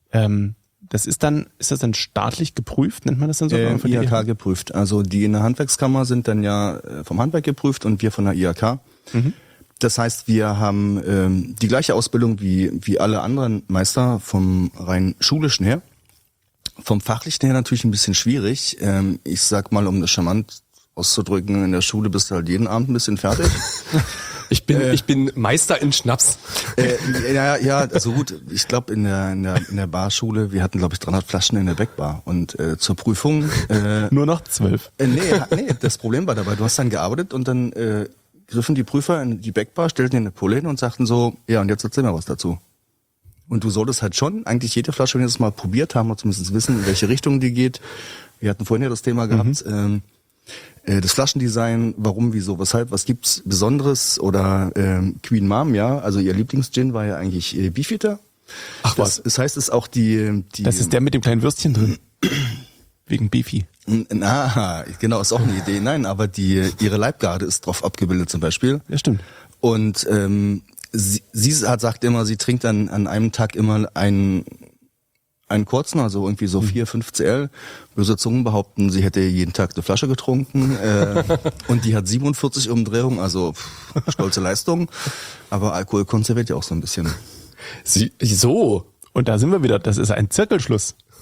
Ist das dann staatlich geprüft, nennt man das dann so? IHK geprüft. Also die in der Handwerkskammer sind dann ja vom Handwerk geprüft und wir von der IHK. Das heißt, wir haben die gleiche Ausbildung wie alle anderen Meister vom rein schulischen her. Vom fachlichen her natürlich ein bisschen schwierig. Ich sag mal, um das charmant auszudrücken, in der Schule bist du halt jeden Abend ein bisschen fertig. Ich bin Meister in Schnaps. Ja, also gut, ich glaube in der Barschule, wir hatten glaube ich 300 Flaschen in der Backbar und zur Prüfung nur noch 12. Nee, das Problem war dabei, du hast dann gearbeitet und dann griffen die Prüfer in die Backbar, stellten dir eine Pulle hin und sagten so, ja und jetzt erzähl mal was dazu. Und du solltest halt schon eigentlich jede Flasche, wenn wir das mal probiert haben, und zumindest wissen, in welche Richtung die geht. Wir hatten vorhin ja das Thema gehabt, das Flaschendesign, warum, wieso, weshalb, was gibt's Besonderes oder Queen Mom, ja, also ihr Lieblingsgin war ja eigentlich Beefeater. Ach was. Das heißt, es ist auch die Das ist der mit dem kleinen Würstchen drin. Wegen Beefy. Na, genau, ist auch eine Idee. Nein, aber ihre Leibgarde ist drauf abgebildet zum Beispiel. Ja, stimmt. Und sie sagt immer, sie trinkt dann an einem Tag immer einen kurzen, also irgendwie so 4-5 CL. Böse Zungen behaupten, sie hätte jeden Tag eine Flasche getrunken und die hat 47 Umdrehungen, also stolze Leistung. Aber Alkohol konserviert ja auch so ein bisschen. So. Und da sind wir wieder, das ist ein Zirkelschluss.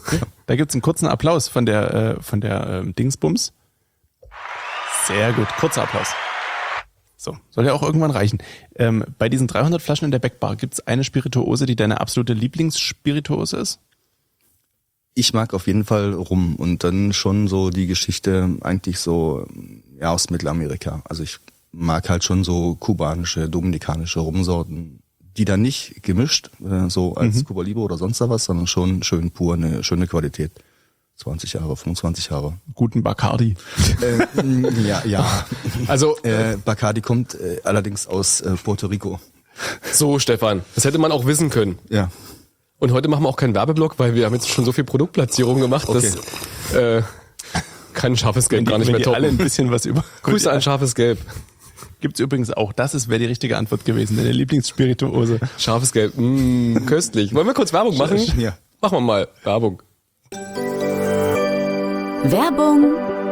Da gibt's einen kurzen Applaus von der Dingsbums. Sehr gut, kurzer Applaus. So, soll ja auch irgendwann reichen. Bei diesen 300 Flaschen in der Backbar gibt's eine Spirituose, die deine absolute Lieblingsspirituose ist? Ich mag auf jeden Fall Rum und dann schon so die Geschichte eigentlich so ja aus Mittelamerika. Also ich mag halt schon so kubanische, dominikanische Rumsorten, die dann nicht gemischt, so als Cuba Libre oder sonst was, sondern schon schön pur, eine schöne Qualität. 20 Jahre, 25 Jahre. Guten Bacardi. Ja. Also, Bacardi kommt allerdings aus Puerto Rico. so Stefan, das hätte man auch wissen können. Ja. Und heute machen wir auch keinen Werbeblock, weil wir haben jetzt schon so viel Produktplatzierung gemacht, dass kein scharfes Gelb gar nicht mehr Wenn die alle ein toppen. bisschen was über... Grüße an scharfes Gelb. Gibt's übrigens auch. Wäre die richtige Antwort gewesen. Deine Lieblingsspirituose. Scharfes Gelb, köstlich. Wollen wir kurz Werbung machen? Ja. Machen wir mal Werbung. Werbung,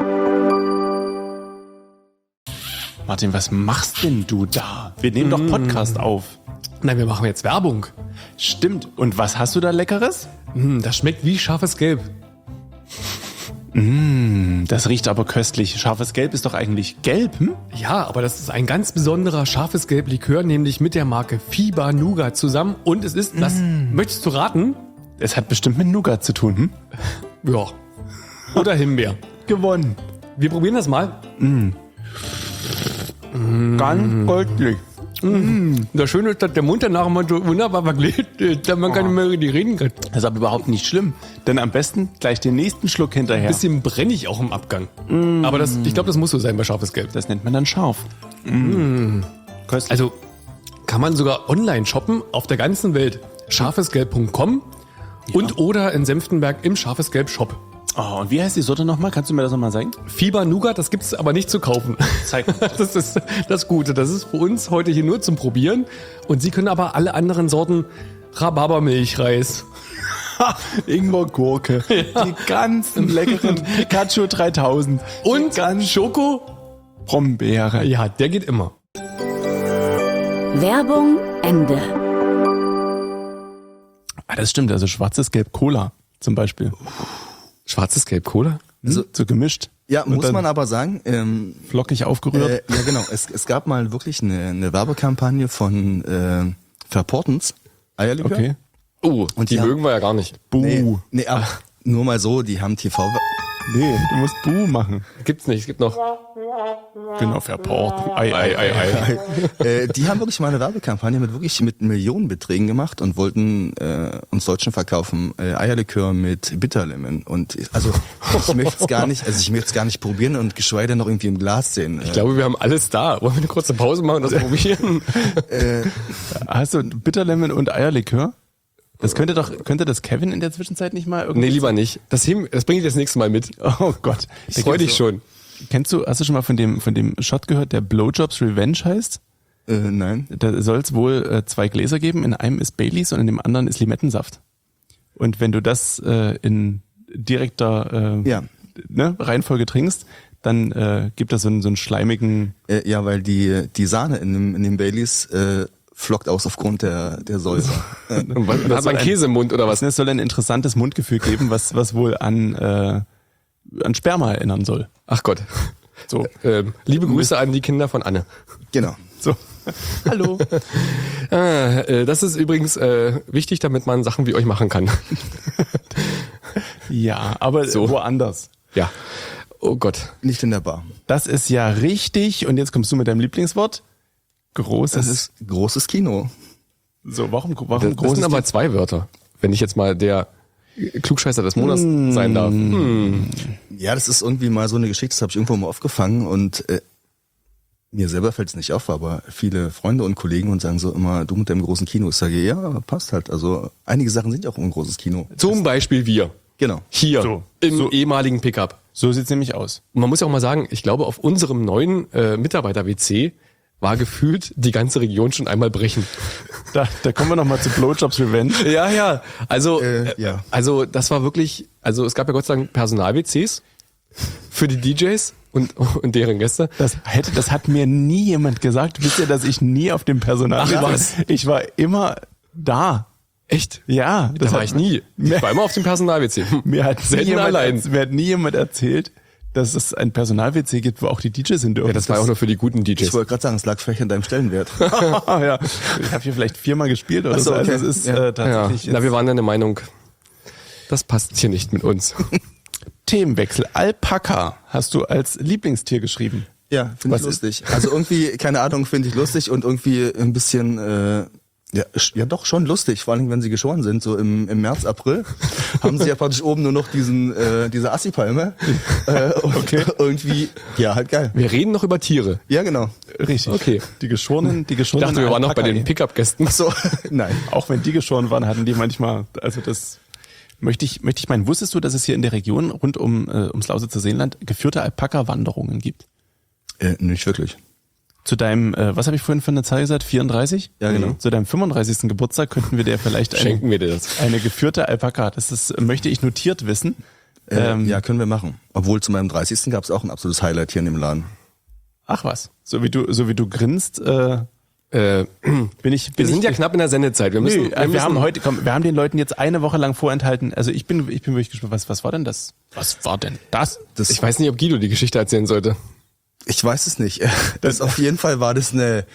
Martin, was machst denn du da? Wir nehmen doch Podcast auf. Nein, wir machen jetzt Werbung. Stimmt. Und was hast du da Leckeres? Das schmeckt wie scharfes Gelb. Das riecht aber köstlich. Scharfes Gelb ist doch eigentlich gelb, hm? Ja, aber das ist ein ganz besonderer scharfes Gelb-Likör, nämlich mit der Marke Fiba Nougat zusammen. Und es ist, möchtest du raten? Es hat bestimmt mit Nougat zu tun, hm? Ja. Oder Himbeer. Gewonnen. Wir probieren das mal. Ganz goldlich. Das Schöne ist, dass der Mund danach immer so wunderbar verklebt, dass man gar nicht mehr richtig reden kann. Das ist aber überhaupt nicht schlimm. Denn am besten gleich den nächsten Schluck hinterher. Bisschen brennig auch im Abgang. Aber ich glaube, das muss so sein bei scharfes Gelb. Das nennt man dann scharf. Köstlich. Also kann man sogar online shoppen auf der ganzen Welt. Scharfesgelb.com und oder in Senftenberg im Scharfes Gelb Shop. Oh, und wie heißt die Sorte nochmal? Kannst du mir das nochmal sagen? Fiba Nougat, das gibt's aber nicht zu kaufen. Zeig mal. Das ist das Gute. Das ist für uns heute hier nur zum Probieren. Und Sie können aber alle anderen Sorten Rhabarbermilchreis. Ingwer-Gurke. Die ganzen leckeren Pikachu 3000. Und Schoko? Brombeere. Ja, der geht immer. Werbung, Ende. Ah, das stimmt. Also schwarzes Gelb Cola zum Beispiel. Schwarzes Gelb Cola? So gemischt. Ja, Und muss dann man aber sagen, flockig aufgerührt. ja genau, es gab mal wirklich eine Werbekampagne von Verportens, Eierlikör. Okay. Oh, und die ja. mögen wir ja gar nicht. Buh. Nee, aber nur mal so, die haben TV... Nee, du musst Buh machen. Gibt's nicht. Es gibt noch... Genau, verporten. Ei. die haben wirklich mal eine Werbekampagne mit Millionenbeträgen gemacht und wollten uns Deutschen verkaufen Eierlikör mit Bitterlemon. Und ich möchte es gar nicht probieren und geschweige denn noch irgendwie im Glas sehen. Ich glaube, wir haben alles da. Wollen wir eine kurze Pause machen und das probieren? Hast du Bitterlemon und Eierlikör? Das könnte das Kevin in der Zwischenzeit nicht mal irgendwie... Nee, lieber nicht. Das bringe ich das nächste Mal mit. Oh Gott. Ich freue dich schon. Hast du schon mal von dem Shot gehört, der Blowjobs Revenge heißt? Nein. Da soll es wohl 2 Gläser geben. In einem ist Baileys und in dem anderen ist Limettensaft. Und wenn du das in direkter Reihenfolge trinkst, dann gibt das so einen schleimigen... Ja, weil die Sahne in dem Baileys flockt aus aufgrund der Säure. Da hat man Käse im Mund oder was? Es soll ein interessantes Mundgefühl geben, was wohl an Sperma erinnern soll. Ach Gott. So. Liebe Grüße an die Kinder von Anne. Genau. So. Hallo. Das ist übrigens wichtig, damit man Sachen wie euch machen kann. Ja, aber So. woanders. Ja. Oh Gott. Nicht in der Bar. Das ist ja richtig. Und jetzt kommst du mit deinem Lieblingswort. Das Großes. ist großes Kino. So, warum Das großes? sind aber 2 Wörter. Wenn ich jetzt mal der Klugscheißer des Monats sein darf. Ja, das ist irgendwie mal so eine Geschichte, das habe ich irgendwo mal aufgefangen und mir selber fällt es nicht auf, aber viele Freunde und Kollegen und sagen so immer, du mit deinem großen Kino. Ich sage, ja, passt halt. Also einige Sachen sind ja auch ein großes Kino. Zum Beispiel wir. Genau. Hier. So. Im So. ehemaligen Pickup. So sieht's nämlich aus. Und man muss ja auch mal sagen, ich glaube, auf unserem neuen Mitarbeiter-WC war gefühlt die ganze Region schon einmal brechen. Da kommen wir nochmal zu Blowjobs Revenge. Ja. Also, ja. also das war wirklich, also es gab ja Gott sei Dank Personal-WCs für die DJs und deren Gäste. Das hat mir nie jemand gesagt. Wisst ihr, dass ich nie auf dem Personal Ach, war? was? Ich war immer da. Echt? Ja, Da war ich nie. Ich war immer auf dem Personal-WC. Mir hat Selten allein. Mir hat nie jemand erzählt, dass es ein Personal-WC gibt, wo auch die DJs hin dürfen. Ja, das war auch nur für die guten DJs. Ich wollte gerade sagen, es lag vielleicht an deinem Stellenwert. Ja, ich habe hier vielleicht 4-mal gespielt oder Ach so, so. Also okay. es ist Ja. tatsächlich Na, wir waren dann der Meinung, das passt hier nicht mit uns. Themenwechsel. Alpaka hast du als Lieblingstier geschrieben. Ja, finde ich Was ist- lustig. Also irgendwie, keine Ahnung, finde ich lustig und irgendwie ein bisschen, ja doch schon lustig, vor allem wenn sie geschoren sind, so im März, April, haben sie ja praktisch oben nur noch diese Assi-Palme. Okay. Irgendwie, ja, halt geil. Wir reden noch über Tiere. Ja, genau. Richtig. Okay. Die geschorenen Ich dachte, wir waren noch bei den Alpaka- Pickup-Gästen. So, nein. Auch wenn die geschoren waren, hatten die manchmal, also das möchte ich meinen, wusstest du, dass es hier in der Region rund ums Lausitzer Seenland geführte Alpaka-Wanderungen gibt? Nicht wirklich. Zu deinem, was habe ich vorhin für eine Zahl gesagt? 34? Ja, genau. Zu deinem 35. Geburtstag könnten wir dir vielleicht Schenken wir dir das. eine geführte Alpaka. Möchte ich notiert wissen. Ja, können wir machen. Obwohl zu meinem 30. gab es auch ein absolutes Highlight hier in dem Laden. Ach was. So wie du grinst, bin ich. Wir sind ja knapp in der Sendezeit. Wir müssen, wir haben den Leuten jetzt eine Woche lang vorenthalten. Also ich bin wirklich gespannt. Was war denn das? Was war denn das? ich weiß nicht, ob Guido die Geschichte erzählen sollte. Ich weiß es nicht. Auf jeden Fall war das eine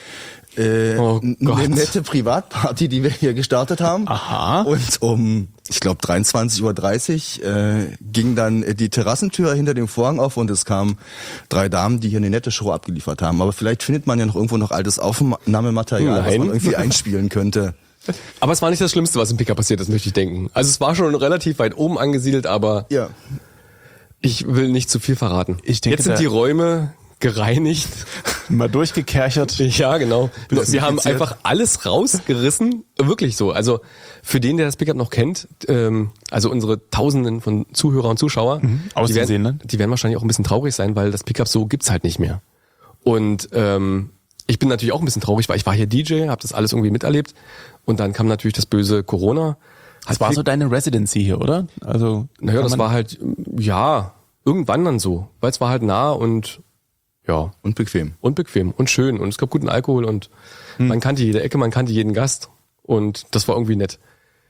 Oh Gott. nette Privatparty, die wir hier gestartet haben. Aha. Und um, ich glaube, 23:30 Uhr ging dann die Terrassentür hinter dem Vorhang auf und es kamen 3 Damen, die hier eine nette Show abgeliefert haben. Aber vielleicht findet man ja noch irgendwo noch altes Aufnahmematerial, was Nein. man irgendwie einspielen könnte. Aber es war nicht das Schlimmste, was im Pickup passiert ist, möchte ich denken. Also es war schon relativ weit oben angesiedelt, aber Ja. ich will nicht zu viel verraten. Ich denke, Jetzt sind die Räume gereinigt. Mal durchgekerchert. Ja, genau. Bisschen Wir haben infiziert. einfach alles rausgerissen. Wirklich so. Also für den, der das Pickup noch kennt, also unsere Tausenden von Zuhörer und Zuschauer, Aus die dem Seenland. die werden wahrscheinlich auch ein bisschen traurig sein, weil das Pickup so gibt's halt nicht mehr. Und ich bin natürlich auch ein bisschen traurig, weil ich war hier DJ, habe das alles irgendwie miterlebt und dann kam natürlich das böse Corona. Das war so deine Residency hier, oder? Also Naja, kann das man- war halt, ja, irgendwann dann so, weil es war halt nah und ja, Und bequem. und bequem und schön und es gab guten Alkohol und man kannte jede Ecke, man kannte jeden Gast und das war irgendwie nett.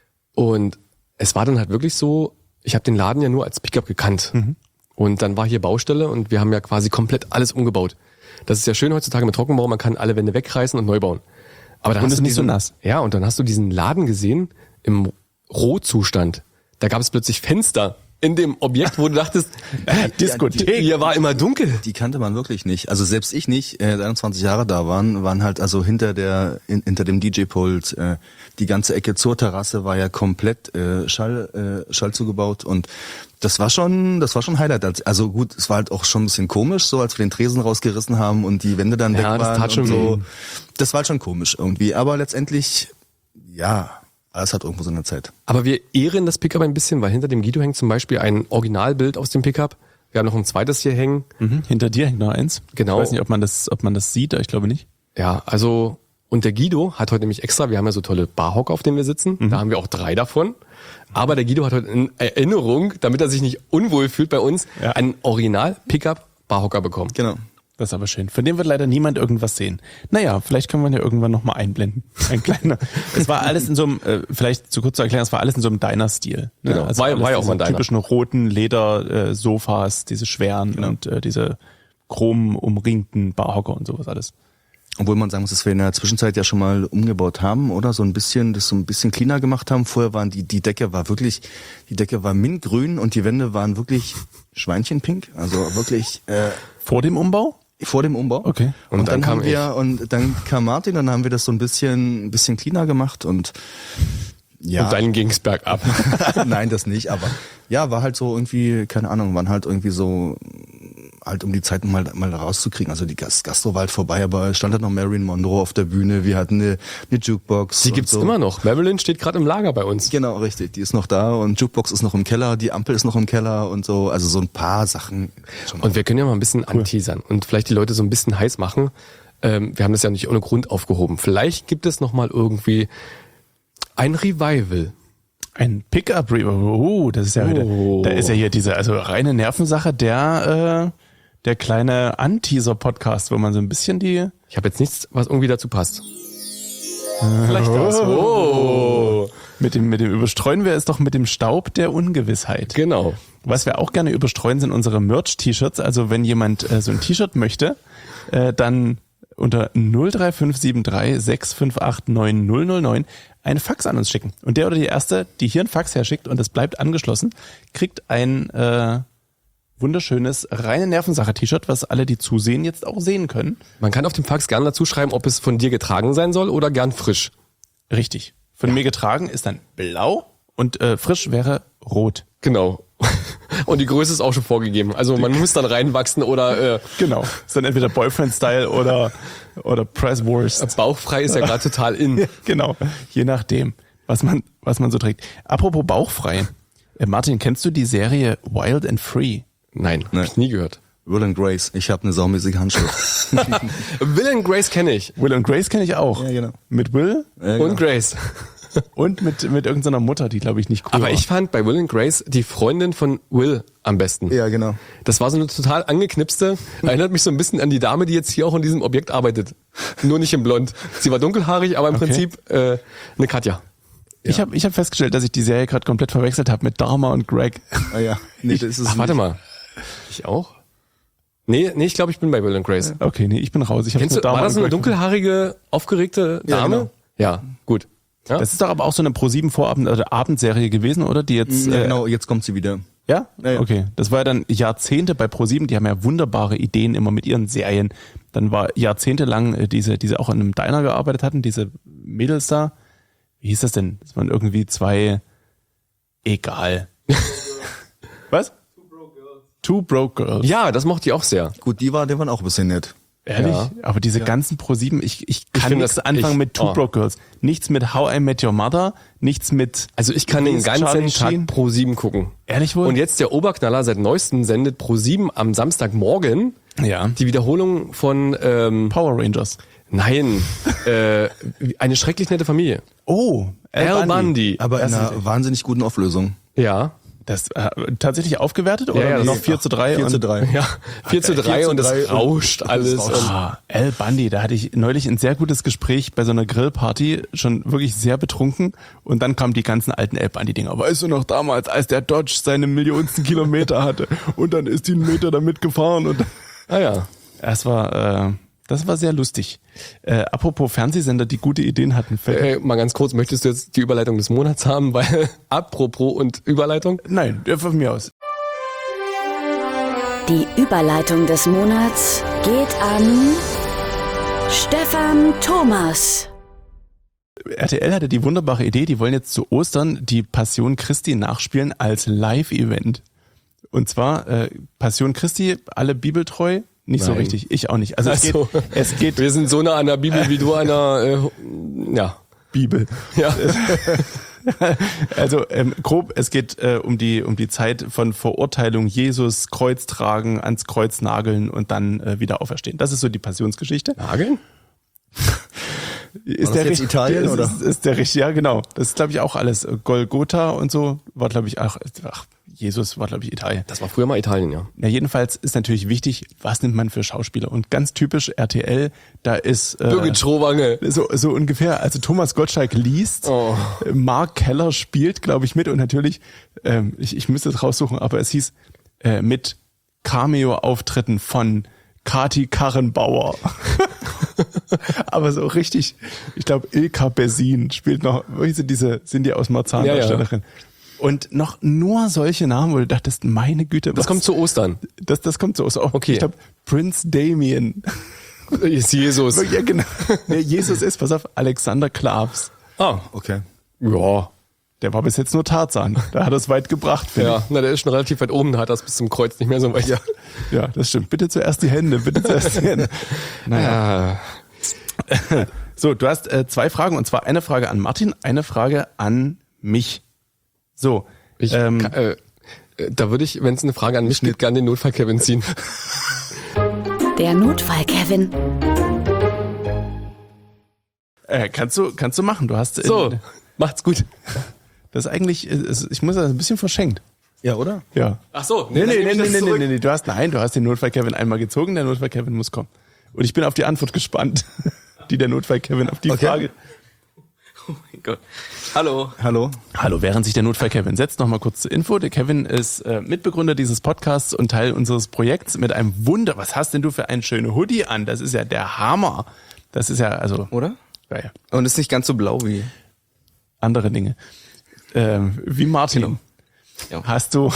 Und es war dann halt wirklich so, ich habe den Laden ja nur als Pickup gekannt und dann war hier Baustelle und wir haben ja quasi komplett alles umgebaut. Das ist ja schön heutzutage mit Trockenbau, man kann alle Wände wegreißen und neu bauen. Aber dann Und hast ist du nicht so diesen- nass. Ja, und dann hast du diesen Laden gesehen im Rohzustand. Da gab es plötzlich Fenster in dem Objekt, wo du dachtest, Diskothek. hier war immer dunkel. Die kannte man wirklich nicht. Also selbst ich nicht, 21 Jahre da waren halt also hinter dem DJ-Pult, die ganze Ecke zur Terrasse war ja komplett Schall zugebaut und das war schon Highlight. Also gut, es war halt auch schon ein bisschen komisch, so als wir den Tresen rausgerissen haben und die Wände dann weg Ja, das waren tat schon und so. weh. Das war halt schon komisch irgendwie, aber letztendlich, ja, alles hat irgendwo seine Zeit. Aber wir ehren das Pickup ein bisschen, weil hinter dem Guido hängt zum Beispiel ein Originalbild aus dem Pickup. Wir haben noch ein zweites hier hängen. Hinter dir hängt noch eins. Genau. Ich weiß nicht, ob man das sieht, aber ich glaube nicht. Ja, also, und der Guido hat heute nämlich extra, wir haben ja so tolle Barhocker, auf denen wir sitzen. Da haben wir auch 3 davon. Aber der Guido hat heute in Erinnerung, damit er sich nicht unwohl fühlt bei uns, Ja. einen Original-Pickup-Barhocker bekommen. Genau. Das ist aber schön. Von dem wird leider niemand irgendwas sehen. Naja, vielleicht können wir ihn ja irgendwann nochmal einblenden. Ein kleiner. Es war alles in so einem, vielleicht zu kurz zu erklären, es war alles in so einem Diner-Stil. Ne? Genau. War ja alles auch diese mal ein Diner. typischen roten Leder-Sofas, diese schweren und diese chrom umringten Barhocker und sowas alles. Obwohl man sagen muss, dass wir in der Zwischenzeit ja schon mal umgebaut haben, oder? Das so ein bisschen cleaner gemacht haben. Vorher waren die Decke war mintgrün und die Wände waren wirklich schweinchenpink. Also wirklich, Vor dem Umbau? vor dem Umbau. Okay. Und dann kam dann kam Martin, dann haben wir das so ein bisschen cleaner gemacht und ja. Und dann ging's bergab. Nein, das nicht, aber ja, war halt so irgendwie, keine Ahnung, waren halt irgendwie so, halt um die Zeit mal rauszukriegen. Also die Gastro war halt vorbei, aber es stand halt noch Marilyn Monroe auf der Bühne, wir hatten eine Jukebox. Die und gibt's so. immer noch. Marilyn steht gerade im Lager bei uns. Genau, richtig, die ist noch da und Jukebox ist noch im Keller, die Ampel ist noch im Keller und so, also so ein paar Sachen. Schon Und wir können ja mal ein bisschen anteasern und vielleicht die Leute so ein bisschen heiß machen. Wir haben das ja nicht ohne Grund aufgehoben. Vielleicht gibt es noch mal irgendwie ein Revival. Ein Pickup Revival. Das ist ja wieder, da ist ja hier diese, also reine Nervensache, der kleine Anteaser-Podcast, wo man so ein bisschen die, Ich habe jetzt nichts, was irgendwie dazu passt. Vielleicht das. Oh. Mit dem überstreuen wir es doch mit dem Staub der Ungewissheit. Genau. Was wir auch gerne überstreuen, sind unsere Merch-T-Shirts. Also wenn jemand so ein T-Shirt möchte, dann unter 03573 658 9009 eine Fax an uns schicken. Und der oder die Erste, die hier ein Fax herschickt und es bleibt angeschlossen, kriegt ein wunderschönes reine Nervensache-T-Shirt, was alle, die zusehen, jetzt auch sehen können. Man kann auf dem Fax gerne dazu schreiben, ob es von dir getragen sein soll oder gern frisch. Richtig. Von mir getragen ist dann blau und frisch wäre rot. Genau. Und die Größe ist auch schon vorgegeben. Also man muss dann reinwachsen oder Genau. Ist dann entweder Boyfriend-Style oder Presswurst. bauchfrei ist ja gerade total in. Genau. Je nachdem, was man so trägt. Apropos bauchfrei. Martin, kennst du die Serie Wild and Free? Nein, hab ich nie gehört. Will and Grace. Ich habe eine saumäßige Handschrift. Will and Grace kenne ich. Will und Grace kenne ich auch. Ja, genau. Mit Will Und Grace. und mit irgendeiner Mutter, die, glaube ich, nicht cool Aber war. ich fand bei Will and Grace die Freundin von Will am besten. Ja, genau. Das war so eine total angeknipste, erinnert mich so ein bisschen an die Dame, die jetzt hier auch in diesem Objekt arbeitet. Nur nicht in blond. Sie war dunkelhaarig, aber im Okay. Prinzip eine Katja. Ich hab festgestellt, dass ich die Serie gerade komplett verwechselt habe mit Dharma und Greg. Ah ja. Nee, das ist Ach, warte mal. Ich auch? Nee, ich glaube, ich bin bei Will and Grace. Okay, nee, ich bin raus. Ich hab's Kennst du, mit Dharma war das und eine Greg. dunkelhaarige, aufgeregte Ja, Dame? genau. Ja, gut. Ja? Das ist doch aber auch so eine Pro7 Vorabend oder Abendserie gewesen, oder? Die jetzt ja, genau, jetzt kommt sie wieder. Ja? Ja, ja. Okay. Das war ja dann Jahrzehnte bei Pro7, die haben ja wunderbare Ideen immer mit ihren Serien. Dann war jahrzehntelang diese auch in einem Diner gearbeitet hatten, diese Mädels da. Wie hieß das denn? Das waren irgendwie zwei, egal. Was? Two Broke Girls. Ja, das mochte ich auch sehr. Gut, der waren auch ein bisschen nett. Ehrlich? Ja. Aber diese ganzen Pro7, ich kann find nichts das anfangen echt- mit Two oh. Broke Girls. Nichts mit How I Met Your Mother, nichts mit... Also ich kann den Wie ist ganzen Charlie Tag Sheen? Pro7 gucken. Ehrlich wohl? Und jetzt der Oberknaller seit neuestem sendet Pro7 am Samstagmorgen Ja. die Wiederholung von Power Rangers. nein, eine schrecklich nette Familie. Oh, Al Bundy. Aber in einer wahnsinnig guten Auflösung. Ja. Das tatsächlich aufgewertet oder Ja, noch das- 4:3? 4:3. Ja, 4:3 und 4:3 es rauscht alles. rauscht. Und Al Bundy, da hatte ich neulich ein sehr gutes Gespräch bei so einer Grillparty, schon wirklich sehr betrunken und dann kamen die ganzen alten Al Bundy-Dinger. Weißt du noch damals, als der Dodge seine millionsten Kilometer hatte und dann ist die einen Meter damit gefahren und ja. das war sehr lustig. Apropos Fernsehsender, die gute Ideen hatten. Mal ganz kurz, möchtest du jetzt die Überleitung des Monats haben? Weil apropos und Überleitung. Nein, von mir aus. Die Überleitung des Monats geht an Stefan Thomas. RTL hatte die wunderbare Idee, die wollen jetzt zu Ostern die Passion Christi nachspielen als Live-Event. Und zwar Passion Christi, alle bibeltreu, nicht so Nein. richtig, ich auch nicht. Also Also, es geht wir sind so nah an der Bibel wie du an der, ja. Bibel. Ja. Also grob, es geht um die Zeit von Verurteilung Jesus, Kreuz tragen, ans Kreuz nageln und dann wieder auferstehen. Das ist so die Passionsgeschichte. Nageln? Ist das jetzt Italien, ist, oder? Ist der richtig? Ja, genau. Das ist, glaube ich, auch alles. Golgotha und so war, glaube ich, Jesus war, glaube ich, Italien. Das war früher mal Italien, ja. Ja, jedenfalls ist natürlich wichtig, was nimmt man für Schauspieler? Und ganz typisch RTL, da ist Birgit Schrowange. so ungefähr, also Thomas Gottschalk liest, Oh. Mark Keller spielt, glaube ich, mit und natürlich, ich müsste es raussuchen, aber es hieß mit Cameo-Auftritten von Kati Karrenbauer. Aber so richtig, ich glaube, Ilka Bessin spielt noch, wie sind die aus Marzahn-Darstellerin. Und noch nur solche Namen, wo du dachtest, meine Güte. Das kommt zu Ostern. Das kommt so aus. Okay. Ich glaube, Prince Damien. Ist Jesus. Ja, genau. Nee, Jesus ist, pass auf, Alexander Klavs. Ah, Okay. ja. Der war bis jetzt nur Tarzan. Da hat er es weit gebracht, finde Ja, na, der ist schon relativ weit oben, da hat das bis zum Kreuz nicht mehr so weit. Ja. ich. Ja, das stimmt. Bitte zuerst die Hände, Naja. So, du hast 2 Fragen, und zwar eine Frage an Martin, eine Frage an mich. So. Da würde ich, wenn es eine Frage an mich gibt, gerne den Notfall Kevin ziehen. Der Notfall Kevin. Kannst du machen. Du hast So, macht's gut. das ist eigentlich, ich muss das ein bisschen verschenkt. Ja, oder? Ja. Ach so, Nee, du hast den Notfall Kevin einmal gezogen, der Notfall Kevin muss kommen. Und ich bin auf die Antwort gespannt, die der Notfall Kevin auf die Okay. Frage. Oh mein Gott. Hallo. Hallo. Hallo, während sich der Notfall Kevin setzt, noch mal kurz zur Info. Der Kevin ist Mitbegründer dieses Podcasts und Teil unseres Projekts mit einem Wunder. Was hast denn du für einen schönen Hoodie an? Das ist ja der Hammer. Das ist ja, also... Oder? Geil. Und ist nicht ganz so blau wie... Andere Dinge. Wie Martin. Genau. Ja. Hast du...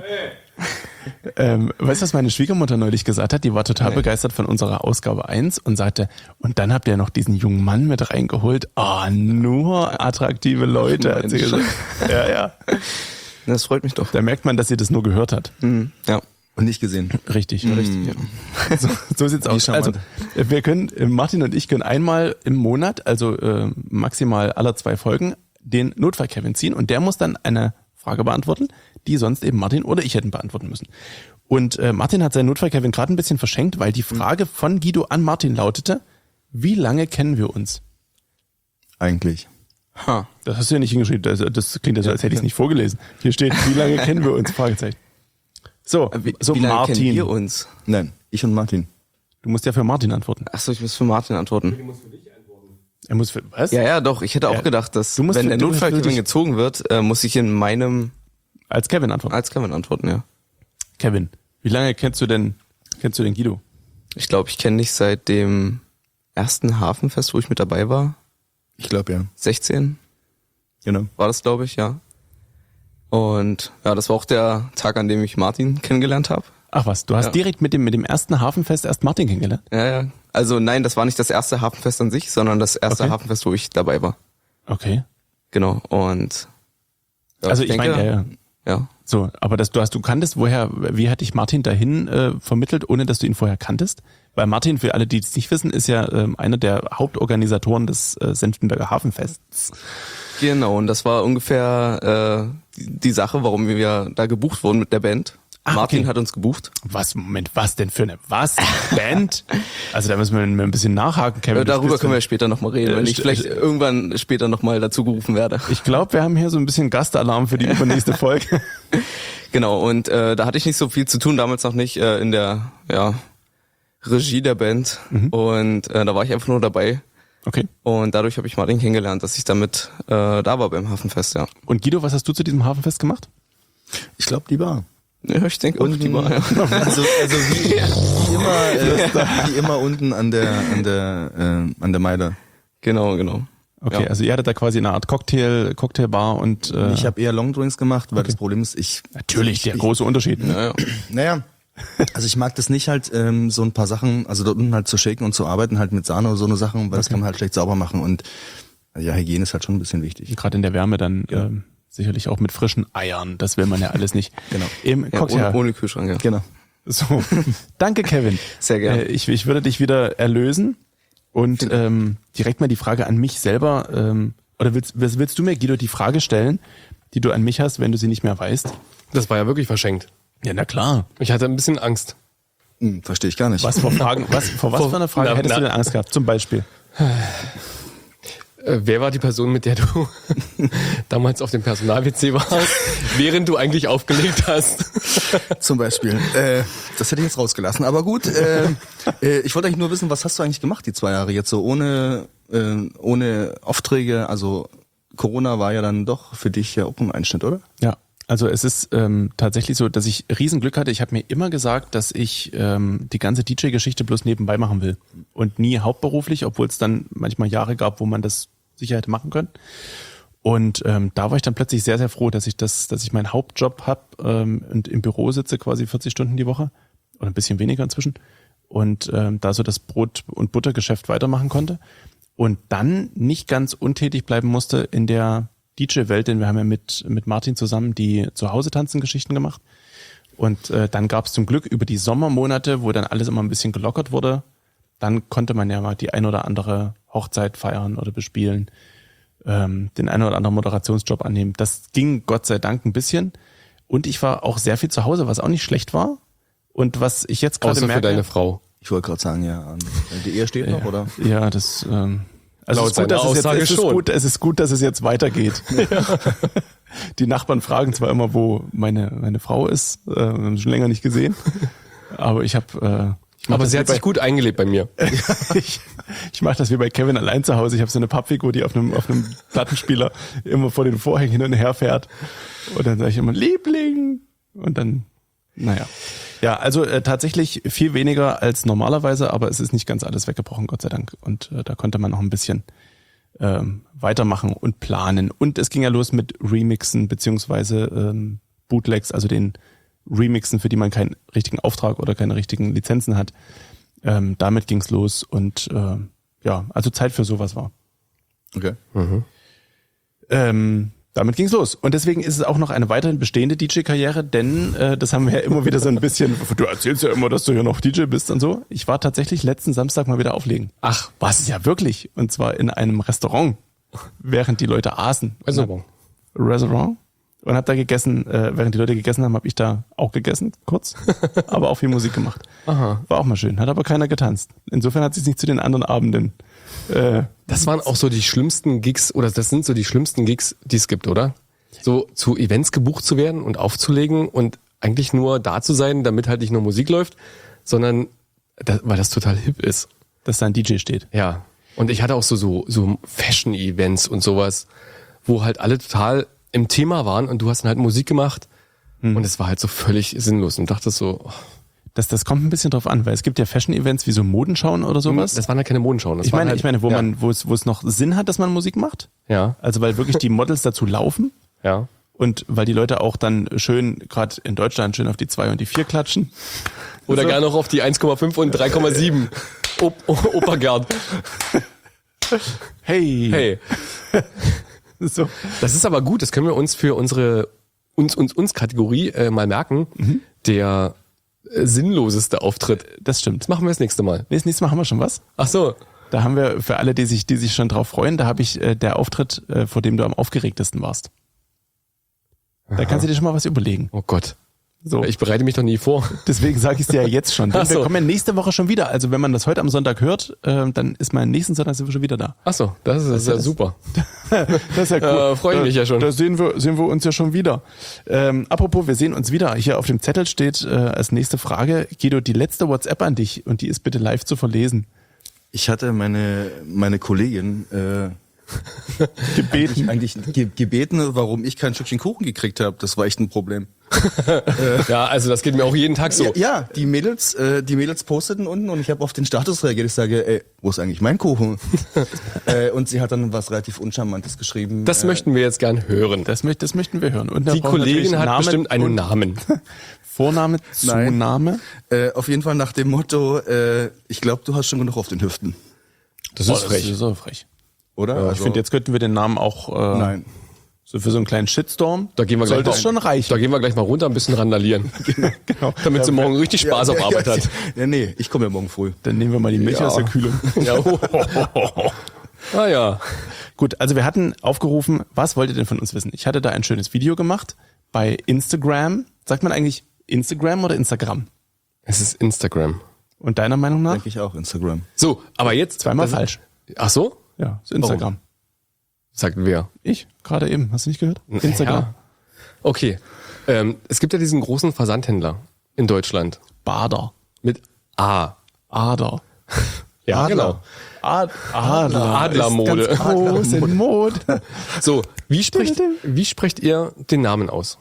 weißt du, was meine Schwiegermutter neulich gesagt hat? Die war total begeistert von unserer Ausgabe 1 und sagte, und dann habt ihr noch diesen jungen Mann mit reingeholt. nur attraktive Leute, hat sie gesagt. Ja. Das freut mich doch. Da merkt man, dass sie das nur gehört hat. Ja. Und nicht gesehen. Richtig. Richtig. Ja. So sieht's aus. Also, charmant. wir können, Martin und ich können einmal im Monat, also maximal alle 2 Folgen, den Notfall Kevin ziehen und der muss dann eine Frage beantworten, die sonst eben Martin oder ich hätten beantworten müssen. Und Martin hat seinen Notfall Kevin gerade ein bisschen verschenkt, weil die Frage von Guido an Martin lautete, wie lange kennen wir uns? Eigentlich. Das hast du ja nicht hingeschrieben, das klingt ja so, als hätte ich es nicht vorgelesen. Hier steht, wie lange kennen wir uns? Fragezeichen. So, Wie lange Martin, kennen wir uns? Nein, ich und Martin. du musst ja für Martin antworten. Achso, ich muss für Martin antworten. Er muss für, was? Ja, doch. Ich hätte auch gedacht, dass du musst wenn für- der du musst Notfall für Kevin dich- gezogen wird, muss ich in meinem Als Kevin antworten. als Kevin antworten, ja. Kevin, wie lange kennst du den Guido? Ich glaube, ich kenne dich seit dem ersten Hafenfest, wo ich mit dabei war. Ich glaube ja. 16 Genau. war das, glaube ich, ja. Und ja, das war auch der Tag, an dem ich Martin kennengelernt habe. Ach was, du hast Ja. direkt mit dem ersten Hafenfest erst Martin kennengelernt? Ja. Also nein, das war nicht das erste Hafenfest an sich, sondern das erste Okay. Hafenfest, wo ich dabei war. Okay. Genau. Und ja, Also ich meine, ja. so, aber du kanntest, wie hat dich Martin dahin vermittelt, ohne dass du ihn vorher kanntest? Weil Martin, für alle, die es nicht wissen, ist ja einer der Hauptorganisatoren des Senftenberger Hafenfests. Genau, und das war ungefähr die Sache, warum wir da gebucht wurden mit der Band. Ah, Martin okay. hat uns gebucht. Was denn für eine Band? Also da müssen wir ein bisschen nachhaken, Kevin. Darüber können wir später nochmal reden, wenn ich vielleicht irgendwann später nochmal dazu gerufen werde. Ich glaube, wir haben hier so ein bisschen Gastalarm für die übernächste Folge. Genau, und da hatte ich nicht so viel zu tun, damals noch nicht in der Regie der Band. Und da war ich einfach nur dabei. Okay. Und dadurch habe ich Martin kennengelernt, dass ich damit da war beim Hafenfest, ja. Und Guido, was hast du zu diesem Hafenfest gemacht? Ich glaube, die Bar. Ja, ich denke auch, die war, ja. Also wie immer unten an der Meile. Genau. Okay, Ja. also ihr hattet da quasi eine Art Cocktailbar und Ich habe eher Longdrinks gemacht, weil das Problem ist, natürlich der große Unterschied. Ne? Naja, also ich mag das nicht halt, so ein paar Sachen, also dort unten halt zu shaken und zu arbeiten halt mit Sahne oder so eine Sachen, weil das kann man halt schlecht sauber machen und ja, Hygiene ist halt schon ein bisschen wichtig. Gerade in der Wärme dann sicherlich auch mit frischen Eiern. Das will man ja alles nicht. Genau. Im Ja, Cocktail. ohne Kühlschrank, ja. Genau. So, danke Kevin. Sehr gerne. Ich würde dich wieder erlösen und direkt mal die Frage an mich selber. Oder willst du mir, Guido, die Frage stellen, die du an mich hast, wenn du sie nicht mehr weißt? Das war ja wirklich verschenkt. Ja, na klar. Ich hatte ein bisschen Angst. Verstehe ich gar nicht. Was für eine Frage hättest du denn Angst gehabt? Zum Beispiel. Wer war die Person, mit der du damals auf dem Personal-WC warst, während du eigentlich aufgelegt hast? Zum Beispiel. Das hätte ich jetzt rausgelassen. Aber gut, ich wollte eigentlich nur wissen, was hast du eigentlich gemacht die 2 Jahre jetzt so ohne Aufträge? Also Corona war ja dann doch für dich ja auch ein Einschnitt, oder? Ja, also es ist tatsächlich so, dass ich Riesenglück hatte. Ich habe mir immer gesagt, dass ich die ganze DJ-Geschichte bloß nebenbei machen will und nie hauptberuflich, obwohl es dann manchmal Jahre gab, wo man das sicher hätte machen können. Und da war ich dann plötzlich sehr, sehr froh, dass ich meinen Hauptjob habe und im Büro sitze quasi 40 Stunden die Woche oder ein bisschen weniger inzwischen und da so das Brot- und Buttergeschäft weitermachen konnte und dann nicht ganz untätig bleiben musste in der DJ-Welt, denn wir haben ja mit Martin zusammen die Zuhause-Tanzen-Geschichten gemacht und dann gab es zum Glück über die Sommermonate, wo dann alles immer ein bisschen gelockert wurde, dann konnte man ja mal die ein oder andere Hochzeit feiern oder bespielen, den einen oder anderen Moderationsjob annehmen. Das ging Gott sei Dank ein bisschen. Und ich war auch sehr viel zu Hause, was auch nicht schlecht war. Und was ich jetzt gerade Außer merke... für deine Frau. Ich wollte gerade sagen, ja. Die Ehe steht noch, oder? Ja, das... Also Laut es ist gut, seiner Aussage schon. Es ist gut, dass es jetzt weitergeht. Die Nachbarn fragen zwar immer, wo meine Frau ist, haben schon länger nicht gesehen, aber ich Aber sie hat sich gut eingelebt bei mir. Ich mache das wie bei Kevin allein zu Hause. Ich habe so eine Pappfigur, die auf einem Plattenspieler immer vor den Vorhängen hin und her fährt. Und dann sage ich immer Liebling. Und dann, naja. Ja, also tatsächlich viel weniger als normalerweise, aber es ist nicht ganz alles weggebrochen, Gott sei Dank. Und da konnte man noch ein bisschen weitermachen und planen. Und es ging ja los mit Remixen beziehungsweise Bootlegs, also den Remixen, für die man keinen richtigen Auftrag oder keine richtigen Lizenzen hat. Damit ging's los und ja, also Zeit für sowas war. Okay. Damit ging's los. Und deswegen ist es auch noch eine weiterhin bestehende DJ-Karriere, denn das haben wir ja immer wieder so ein bisschen, du erzählst ja immer, dass du ja noch DJ bist und so. Ich war tatsächlich letzten Samstag mal wieder auflegen. Ach, Was? Ja, wirklich. Und zwar in einem Restaurant, während die Leute aßen. Restaurant. Und hab da gegessen, während die Leute gegessen haben, habe ich da auch gegessen, kurz, aber auch viel Musik gemacht. Aha. War auch mal schön, hat aber keiner getanzt. Insofern hat es sich nicht zu den anderen Abenden. Das waren auch so die schlimmsten Gigs, oder das sind so die schlimmsten Gigs, die es gibt, oder? So zu Events gebucht zu werden und aufzulegen und eigentlich nur da zu sein, damit halt nicht nur Musik läuft, sondern weil das total hip ist. Dass da ein DJ steht. Ja. Und ich hatte auch so Fashion-Events und sowas, wo halt alle total im Thema waren und du hast dann halt Musik gemacht und es war halt so völlig sinnlos und dachte so, oh. Das kommt ein bisschen drauf an, weil es gibt ja Fashion-Events wie so Modenschauen oder sowas. Das waren halt keine Modenschauen. Ich meine, wo es noch Sinn hat, dass man Musik macht. Ja. Also weil wirklich die Models dazu laufen. Ja. Und weil die Leute auch dann schön, gerade in Deutschland, schön auf die 2 und die 4 klatschen. Oder gar noch auf die 1,5 und 3,7. Opa Gerd. Hey. So. Das ist aber gut, das können wir uns für unsere Kategorie mal merken. Der sinnloseste Auftritt. Das stimmt. Das machen wir das nächste Mal. Das nächste Mal haben wir schon was. Ach so. Da haben wir für alle, die sich schon drauf freuen, da habe ich der Auftritt, vor dem du am aufgeregtesten warst. Da kannst du dir schon mal was überlegen. Oh Gott. So. Ich bereite mich doch nie vor. Deswegen sage ich es dir ja jetzt schon. Denn Ach so. wir kommen ja nächste Woche schon wieder. Also wenn man das heute am Sonntag hört, dann ist man nächsten Sonntag sind wir schon wieder da. Ach so, das ist ja super. Das ist ja cool. Freue ich mich ja schon. Da sehen wir uns ja schon wieder. Apropos, wir sehen uns wieder. Hier auf dem Zettel steht als nächste Frage, Guido, die letzte WhatsApp an dich und die ist bitte live zu verlesen. Ich hatte meine Kollegin gebeten, warum ich kein Stückchen Kuchen gekriegt habe. Das war echt ein Problem. Ja, also das geht mir auch jeden Tag so. Ja, die Mädels posteten unten und ich habe auf den Status reagiert. Ich sage, ey, wo ist eigentlich mein Kuchen? Und sie hat dann was relativ Uncharmantes geschrieben. Das möchten wir jetzt gern hören. Das möchten wir hören. Und da Die brauchen wir Kollegin natürlich hat Namen bestimmt einen und Namen. Vorname, Zunahme. Auf jeden Fall nach dem Motto, ich glaube, du hast schon genug auf den Hüften. Das Das ist so frech. Oder? Ich finde, jetzt könnten wir den Namen auch Nein. so für so einen kleinen Shitstorm. Da gehen wir gleich sollte mal, es schon reichen. Da gehen wir gleich mal runter, ein bisschen randalieren. Genau. Damit sie morgen richtig Spaß auf Arbeit hat. Ja, nee, ich komme ja morgen früh. Dann nehmen wir mal die Milch aus der Kühlung. Ja. Ah ja. Gut, also wir hatten aufgerufen, was wollt ihr denn von uns wissen? Ich hatte da ein schönes Video gemacht bei Instagram. Sagt man eigentlich Instagram oder Instagram? Es ist Instagram. Und deiner Meinung nach? Denke ich auch, Instagram. So, aber jetzt... Zweimal falsch. Ach so? Ja, ist Instagram. Sagt wer? Ich, gerade eben. Hast du nicht gehört? Instagram. Ja. Okay. Es gibt ja diesen großen Versandhändler in Deutschland. Bader. Mit A. Ader. Ja, Adler. genau. Adler. Adlermode. Ist ganz groß in Mode. So, wie sprecht ihr den Namen aus?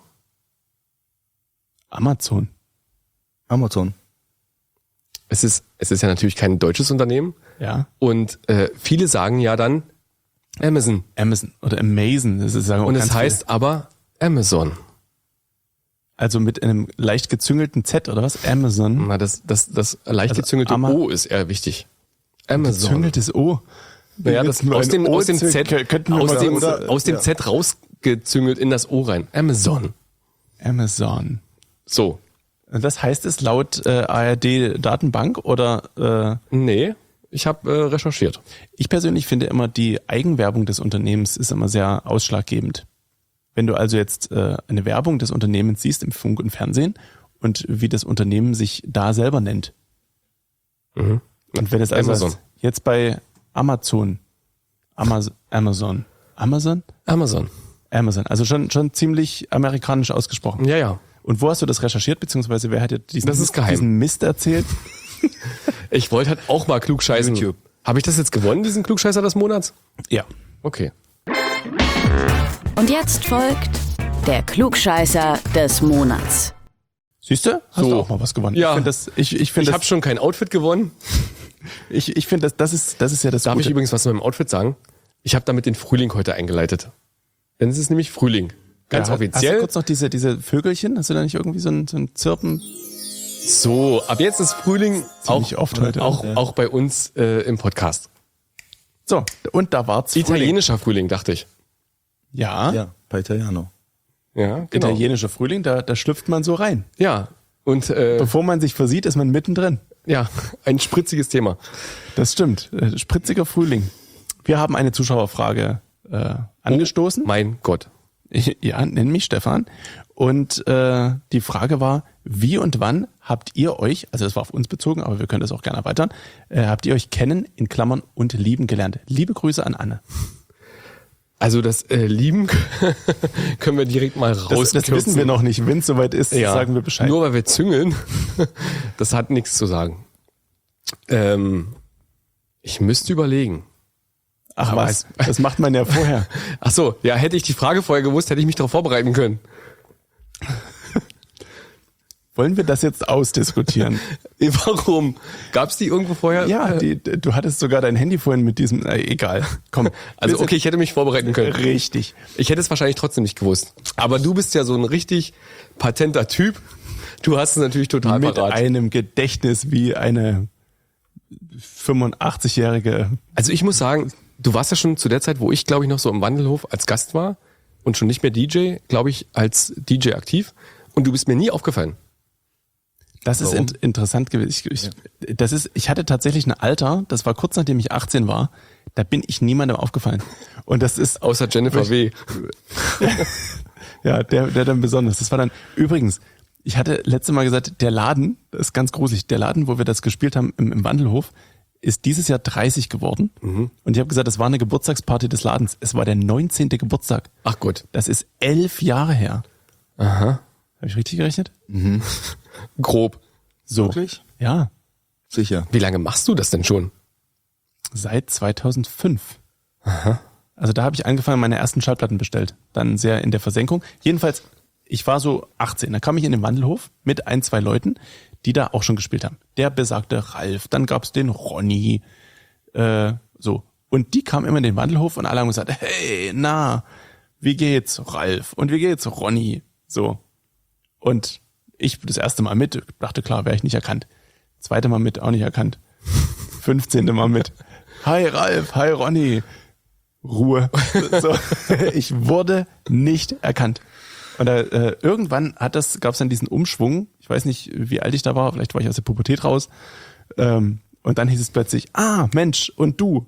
Amazon. Amazon. Es ist ja natürlich kein deutsches Unternehmen. Ja. Und viele sagen ja dann Amazon. Amazon oder Amazon. Das ist sagen auch Und es ganz heißt aber Amazon. also mit einem leicht gezüngelten Z oder was? Amazon. Na, das leicht gezüngelte O ist eher wichtig. Amazon. Gezüngeltes O. Naja, das Nur aus ein dem O Z könnten wir aus dem Z rausgezüngelt in das O rein. Amazon. Amazon. So. Das heißt es laut ARD Datenbank oder Nee, ich habe recherchiert. ich persönlich finde immer, die Eigenwerbung des Unternehmens ist immer sehr ausschlaggebend. Wenn du also jetzt eine Werbung des Unternehmens siehst im Funk und Fernsehen und wie das Unternehmen sich da selber nennt. Mhm. Und wenn es also Amazon. jetzt bei Amazon, Amazon, also schon ziemlich amerikanisch ausgesprochen. Ja, ja. Und wo hast du das recherchiert, beziehungsweise wer hat dir Das ist geheim. diesen Mist erzählt? Ich wollte halt auch mal klugscheißen. YouTube. Habe ich das jetzt gewonnen, diesen Klugscheißer des Monats? Ja. Okay. Und jetzt folgt der Klugscheißer des Monats. Siehst du? Hast So. du auch mal was gewonnen. Ja. Ich finde das, ich find Ich habe das, schon kein Outfit gewonnen. ich find das ist ja das Darf Gute. ich übrigens was zu meinem Outfit sagen? Ich habe damit den Frühling heute eingeleitet. Denn es ist nämlich Frühling. Ganz Ja, Hast offiziell. du kurz noch diese Vögelchen? Hast du da nicht irgendwie so ein Zirpen? So, ab jetzt ist Frühling Ziemlich oft heute. auch bei uns im Podcast. So, und da war's Frühling. Italienischer Frühling, dachte ich. Ja, Ja, bei Italiano. Ja, genau. italienischer Frühling, da schlüpft man so rein. Ja, und Bevor man sich versieht, ist man mittendrin. ja, ein spritziges Thema. Das stimmt. Spritziger Frühling. Wir haben eine Zuschauerfrage angestoßen. Mein Gott. Ja, nenn mich Stefan. Und die Frage war, wie und wann habt ihr euch, also das war auf uns bezogen, aber wir können das auch gerne erweitern, habt ihr euch kennen, in Klammern, und lieben gelernt? Liebe Grüße an Anne. Also das Lieben können wir direkt mal Das rauskürzen. wissen wir noch nicht. Wenn es soweit ist, Ja, sagen wir Bescheid. Nur weil wir züngeln, das hat nichts zu sagen. Ich müsste überlegen. Ach aber was, das macht man ja vorher. Ach so, ja, hätte ich die Frage vorher gewusst, hätte ich mich darauf vorbereiten können. Wollen wir das jetzt ausdiskutieren? Warum? Gab's die irgendwo vorher? Ja, du hattest sogar dein Handy vorhin mit diesem, egal, komm. Also Wir okay, ich hätte mich vorbereiten sind können. Richtig. Ich hätte es wahrscheinlich trotzdem nicht gewusst. Aber du bist ja so ein richtig patenter Typ. Du hast es natürlich total Mit parat. einem Gedächtnis wie eine 85-jährige. Also ich muss sagen, du warst ja schon zu der Zeit, wo ich, glaube ich, noch so im Wandelhof als Gast war und schon nicht mehr DJ, glaube ich, als DJ aktiv. Und du bist mir nie aufgefallen. Das ist interessant gewesen. Ich hatte tatsächlich ein Alter, das war kurz nachdem ich 18 war, da bin ich niemandem aufgefallen. Und das ist, Außer Jennifer W. ja, der dann besonders. Das war dann, übrigens, ich hatte letztes Mal gesagt, der Laden, das ist ganz gruselig, der Laden, wo wir das gespielt haben im Wandelhof, ist dieses Jahr 30 geworden. Und ich habe gesagt, das war eine Geburtstagsparty des Ladens. Es war der 19. Geburtstag. Ach gut. Das ist 11 Jahre her. Aha. Habe ich richtig gerechnet? Grob. So. Wirklich? Ja, Sicher. Wie lange machst du das denn schon? seit 2005. Also da habe ich angefangen, meine ersten Schallplatten bestellt. Dann sehr in der Versenkung. Jedenfalls, ich war so 18. Da kam ich in den Wandelhof mit 1, 2 Leuten, die da auch schon gespielt haben. Der besagte Ralf, dann gab's den Ronny, so. Und die kamen immer in den Wandelhof und alle haben gesagt, hey, na, wie geht's, Ralf? Und wie geht's, Ronny? So. Und ich das erste Mal mit, dachte, klar, wäre ich nicht erkannt. Zweite Mal mit, auch nicht erkannt. 15. Mal mit. Hi Ralf, hi Ronny. Ruhe. So. Ich wurde nicht erkannt. Und da, irgendwann gab's dann diesen Umschwung. Ich weiß nicht, wie alt ich da war. Vielleicht war ich aus der Pubertät raus. Und dann hieß es plötzlich, Mensch, und du.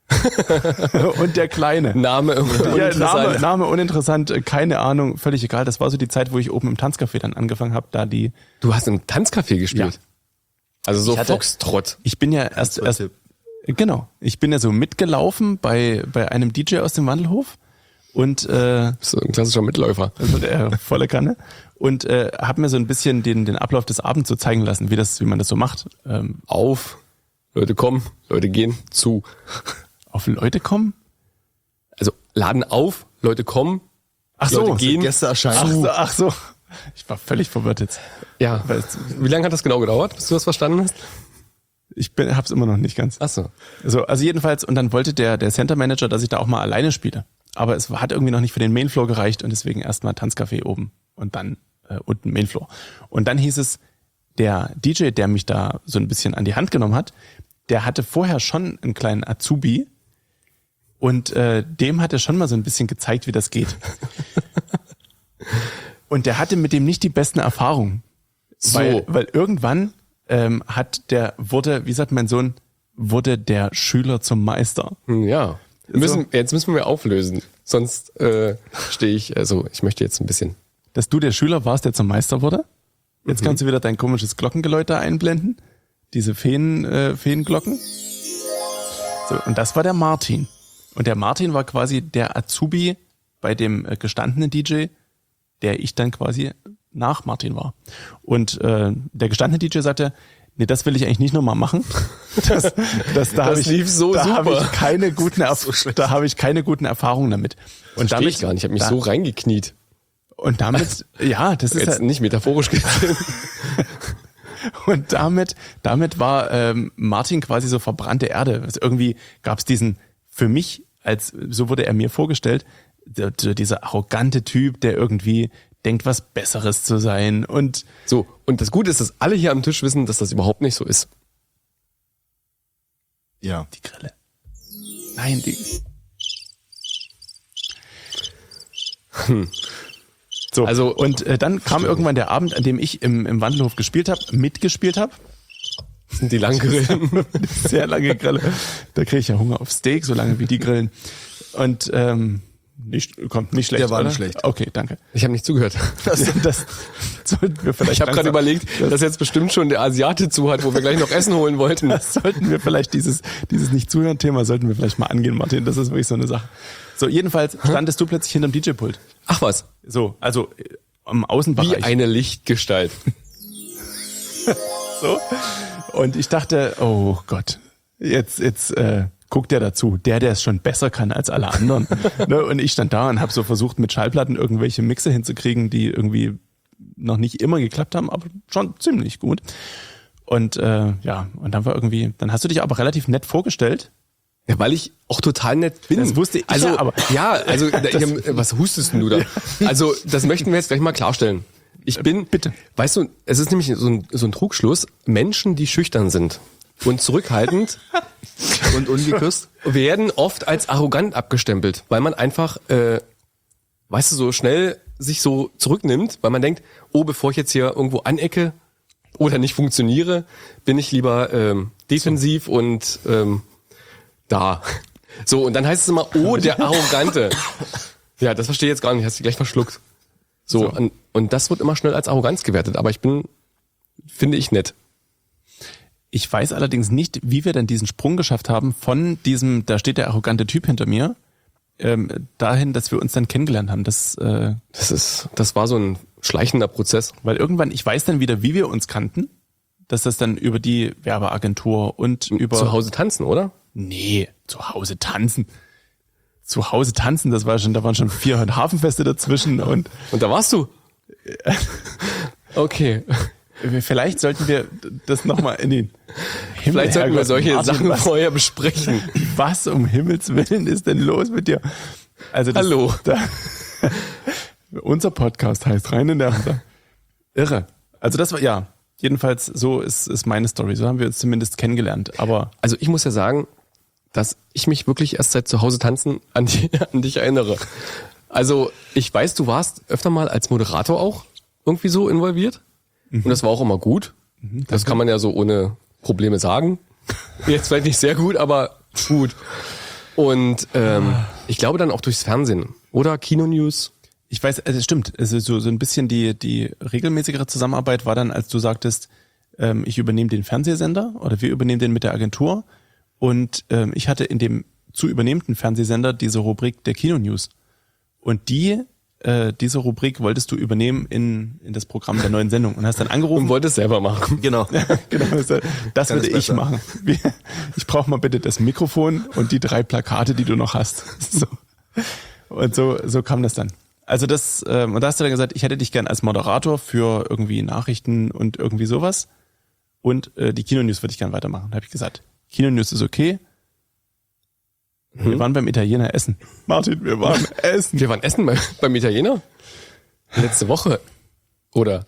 Und der Kleine. Name Ja, Name uninteressant, keine Ahnung, völlig egal. Das war so die Zeit, wo ich oben im Tanzcafé dann angefangen habe, da die. Du hast im Tanzcafé gespielt? Ja. Also so Ich hatte- Foxtrott. Ich bin ja erst genau. Ich bin ja so mitgelaufen bei einem DJ aus dem Wandelhof und So ein klassischer Mitläufer. also der volle Kanne und habe mir so ein bisschen den Ablauf des Abends so zeigen lassen, wie man das so macht. Auf, Leute kommen, Leute gehen, zu. Auf Leute kommen. Also Laden auf, Leute kommen, Ach Leute so, gehen. Gäste erscheinen. Ach so. Ich war völlig verwirrt jetzt. Ja. Wie lange hat das genau gedauert, bis du das verstanden hast? Hab's immer noch nicht ganz. Ach so. Also jedenfalls, und dann wollte der Center Manager, dass ich da auch mal alleine spiele. Aber es hat irgendwie noch nicht für den Mainfloor gereicht und deswegen erstmal Tanzcafé oben und dann unten Mainfloor. Und dann hieß es, der DJ, der mich da so ein bisschen an die Hand genommen hat, der hatte vorher schon einen kleinen Azubi und dem hat er schon mal so ein bisschen gezeigt, wie das geht. Und der hatte mit dem nicht die besten Erfahrungen. So. Weil irgendwann wie sagt mein Sohn, wurde der Schüler zum Meister. Ja. Jetzt müssen wir auflösen. Sonst stehe ich, also ich möchte jetzt ein bisschen. Dass du der Schüler warst, der zum Meister wurde? Jetzt kannst du wieder dein komisches Glockengeläut da einblenden. Diese Feenglocken. So, und das war der Martin. Und der Martin war quasi der Azubi bei dem gestandenen DJ, der ich dann quasi nach Martin war. Und der gestandene DJ sagte, Nee, das will ich eigentlich nicht nochmal machen. Das lief so super. Da habe ich keine guten Erfahrungen damit. Und Verstehe ich gar nicht. Ich habe mich so reingekniet. Und damit, ja, das ist jetzt nicht metaphorisch gesehen. Und damit war Martin quasi so verbrannte Erde. Also irgendwie gab es diesen, für mich, so wurde er mir vorgestellt, dieser arrogante Typ, der irgendwie denkt, was Besseres zu sein. Und so, und das Gute ist, dass alle hier am Tisch wissen, dass das überhaupt nicht so ist. Ja. Die Grille. Nein, die. So, also, und dann kam irgendwann der Abend, an dem ich im Wandelhof mitgespielt habe. Das sind die langen Grillen. Sehr lange Grille. Da kriege ich ja Hunger auf Steak, so lange wie die grillen. Und kommt nicht schlecht. Der war oder? nicht schlecht. Okay, danke. Ich habe nicht zugehört. Das sollten wir vielleicht. Ich habe gerade überlegt, dass jetzt bestimmt schon der Asiate zu hat, wo wir gleich noch Essen holen wollten. Das sollten wir vielleicht, dieses Nicht-Zuhören-Thema sollten wir vielleicht mal angehen, Martin. Das ist wirklich so eine Sache. So, jedenfalls standest du plötzlich hinterm DJ-Pult. Ach was. So, also im Außenbereich. Wie eine Lichtgestalt. So. Und ich dachte, oh Gott, jetzt guckt der dazu, der es schon besser kann als alle anderen. Ne? Und ich stand da und habe so versucht, mit Schallplatten irgendwelche Mixe hinzukriegen, die irgendwie noch nicht immer geklappt haben, aber schon ziemlich gut. Und und dann hast du dich aber relativ nett vorgestellt. Ja, weil ich auch total nett bin. Das wusste ich also, ja, aber. Ja, also was hustest denn du da? Also das möchten wir jetzt gleich mal klarstellen. Ich bin, bitte. Weißt du, es ist nämlich so ein Trugschluss, Menschen, die schüchtern sind und zurückhaltend und ungeküsst werden oft als arrogant abgestempelt, weil man einfach, so schnell sich so zurücknimmt, weil man denkt, oh, bevor ich jetzt hier irgendwo anecke oder nicht funktioniere, bin ich lieber defensiv und da. So, und dann heißt es immer, oh, der Arrogante. Ja, das verstehe ich jetzt gar nicht, hast du gleich verschluckt. So. Und das wird immer schnell als Arroganz gewertet, aber finde ich nett. Ich weiß allerdings nicht, wie wir denn diesen Sprung geschafft haben von diesem, da steht der arrogante Typ hinter mir, dahin, dass wir uns dann kennengelernt haben. Das war so ein schleichender Prozess. Weil irgendwann, ich weiß dann wieder, wie wir uns kannten, dass das dann über die Werbeagentur und über... Zu Hause tanzen, oder? Nee, zu Hause tanzen. Zu Hause tanzen, da waren schon 4 Hafenfeste dazwischen und da warst du? Okay. Vielleicht sollten wir das nochmal in den Himmel. Vielleicht sollten wir solche Martin, Sachen vorher besprechen. Was um Himmels Willen ist denn los mit dir? Also Hallo. Unser Podcast heißt Rein in der Hand. Irre. Also das war, ja, jedenfalls so ist meine Story. So haben wir uns zumindest kennengelernt. Aber also ich muss ja sagen, dass ich mich wirklich erst seit zu Hause tanzen an dich erinnere. Also ich weiß, du warst öfter mal als Moderator auch irgendwie so involviert. Und das war auch immer gut. Das kann man ja so ohne Probleme sagen. Jetzt vielleicht nicht sehr gut, aber gut. Und ich glaube dann auch durchs Fernsehen oder Kino-News. Ich weiß, es stimmt. Es ist so ein bisschen die regelmäßigere Zusammenarbeit war dann, als du sagtest, ich übernehme den Fernsehsender oder wir übernehmen den mit der Agentur. Und ich hatte in dem zu übernehmenden Fernsehsender diese Rubrik der Kino-News. Und diese Rubrik wolltest du übernehmen in das Programm der neuen Sendung und hast dann angerufen. Und wolltest selber machen. Genau. Das würde ich machen. Ich brauche mal bitte das Mikrofon und die 3 Plakate, die du noch hast. So. Und so kam das dann. Also und da hast du dann gesagt, ich hätte dich gern als Moderator für irgendwie Nachrichten und irgendwie sowas. Und die Kino-News würde ich gern weitermachen. Da habe ich gesagt, Kino-News ist okay. Wir waren beim Italiener essen. Martin, wir waren essen. Wir waren essen beim Italiener? Letzte Woche. Oder?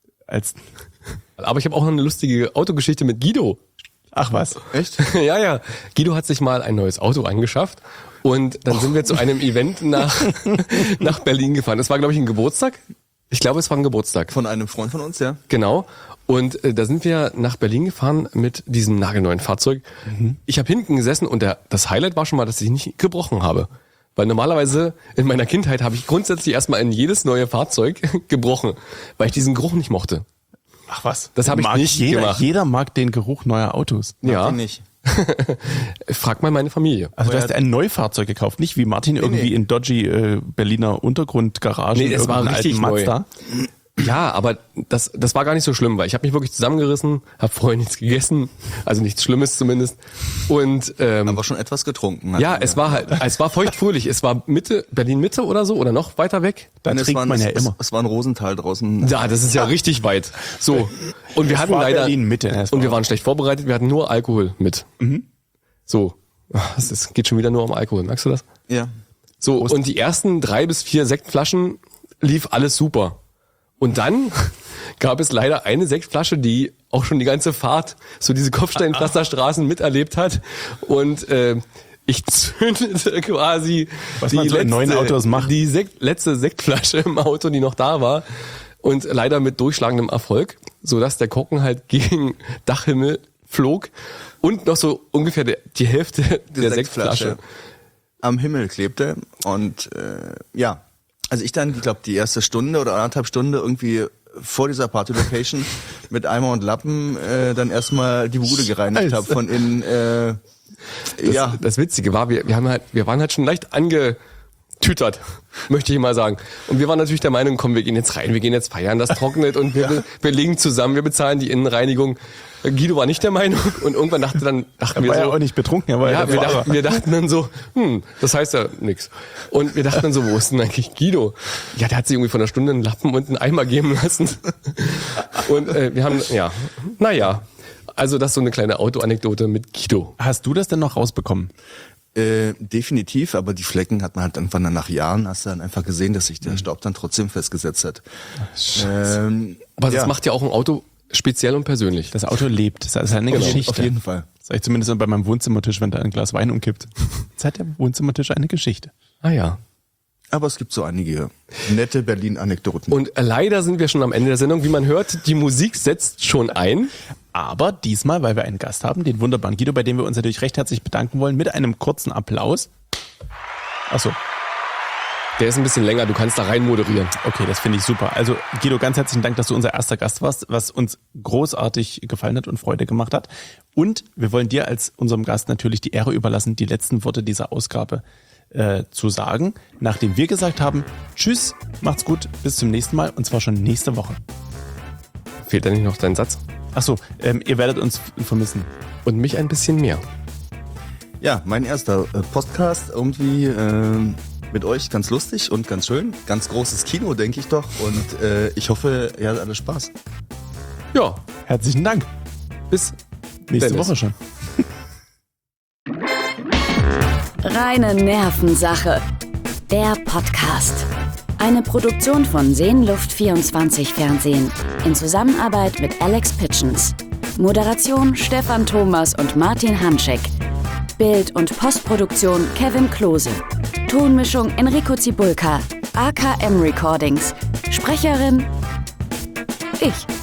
Aber ich habe auch noch eine lustige Autogeschichte mit Guido. Ach was? Echt? Ja. Guido hat sich mal ein neues Auto angeschafft. Und dann sind wir zu einem Event nach Berlin gefahren. Das war, glaube ich, ein Geburtstag. Ich glaube, es war ein Geburtstag. Von einem Freund von uns, ja. Genau. Und da sind wir nach Berlin gefahren mit diesem nagelneuen Fahrzeug. Ich habe hinten gesessen und das Highlight war schon mal, dass ich nicht gebrochen habe. Weil normalerweise in meiner Kindheit habe ich grundsätzlich erstmal in jedes neue Fahrzeug gebrochen, weil ich diesen Geruch nicht mochte. Ach was? Das habe ich nicht gemacht. Jeder mag den Geruch neuer Autos. Ja. Nicht. Frag mal meine Familie. Also du hast ein Neufahrzeug gekauft, nicht wie Martin irgendwie in dodgy Berliner Untergrundgaragen. Nee, es war richtig neu. Mazda. Ja, aber das war gar nicht so schlimm, weil ich habe mich wirklich zusammengerissen, habe vorher nichts gegessen, also nichts Schlimmes zumindest. Und Aber schon etwas getrunken. ja, es war feuchtfröhlich. Es war Berlin Mitte oder so oder noch weiter weg. Da trinkt man ja immer. Es war ein Rosenthal draußen. Ja, das ist ja richtig weit. So. Und wir hatten war leider Berlin Mitte. und wir waren schlecht vorbereitet. Wir hatten nur Alkohol mit. So. Es geht schon wieder nur um Alkohol. Merkst du das? Ja. So. Und die ersten 3 bis 4 Sektflaschen lief alles super. Und dann gab es leider eine Sektflasche, die auch schon die ganze Fahrt, so diese Kopfsteinpflasterstraßen miterlebt hat. Und ich zündete quasi Was man so in neuen Autos macht. die letzte Sektflasche im Auto, die noch da war. Und leider mit durchschlagendem Erfolg, sodass der Korken halt gegen Dachhimmel flog und noch so ungefähr die Hälfte der Sektflasche am Himmel klebte. Und ja, also ich dann, ich glaube, die erste Stunde oder 1,5 Stunde irgendwie vor dieser Party-Location mit Eimer und Lappen dann erstmal die Bude gereinigt habe von innen. Das Witzige war, wir waren halt schon leicht angetütert, möchte ich mal sagen. Und wir waren natürlich der Meinung, komm, wir gehen jetzt rein, wir gehen jetzt feiern, das trocknet und wir legen zusammen, wir bezahlen die Innenreinigung. Guido war nicht der Meinung und irgendwann dachten wir war so, ja auch nicht betrunken, aber ja, wir dachten dann so, das heißt ja nix. Und wir dachten dann so, wo ist denn eigentlich Guido? Ja, der hat sich irgendwie von einer Stunde einen Lappen und einen Eimer geben lassen. Und wir haben, also das ist so eine kleine Autoanekdote mit Guido. Hast du das denn noch rausbekommen? Definitiv, aber die Flecken hat man halt einfach nach Jahren, hast du dann einfach gesehen, dass sich der Staub dann trotzdem festgesetzt hat. Aber das macht ja auch ein Auto speziell und persönlich. Das Auto lebt. Das ist eine Geschichte. Auf jeden Fall. Das sag ich zumindest bei meinem Wohnzimmertisch, wenn da ein Glas Wein umkippt. Jetzt hat der Wohnzimmertisch eine Geschichte. Ah ja. Aber es gibt so einige nette Berlin-Anekdoten. Und leider sind wir schon am Ende der Sendung. Wie man hört, die Musik setzt schon ein. Aber diesmal, weil wir einen Gast haben, den wunderbaren Guido, bei dem wir uns natürlich recht herzlich bedanken wollen, mit einem kurzen Applaus. Achso. Der ist ein bisschen länger, du kannst da rein moderieren. Okay, das finde ich super. Also Guido, ganz herzlichen Dank, dass du unser erster Gast warst, was uns großartig gefallen hat und Freude gemacht hat. Und wir wollen dir als unserem Gast natürlich die Ehre überlassen, die letzten Worte dieser Ausgabe zu sagen, nachdem wir gesagt haben, tschüss, macht's gut, bis zum nächsten Mal und zwar schon nächste Woche. Fehlt da nicht noch dein Satz? Achso, ihr werdet uns vermissen. Und mich ein bisschen mehr. Ja, mein erster Podcast irgendwie mit euch ganz lustig und ganz schön. Ganz großes Kino, denke ich doch. Und ich hoffe, ihr hattet alle Spaß. Ja, Herzlichen Dank. bis Nächste Dennis. Woche schon. Reine Nervensache. Der Podcast. Eine Produktion von Seenluft24 Fernsehen. In Zusammenarbeit mit Alex Pitchens. Moderation Stefan Thomas und Martin Hanschek. Bild- und Postproduktion Kevin Klose. Tonmischung Enrico Zibulka. AKM Recordings. Sprecherin ich.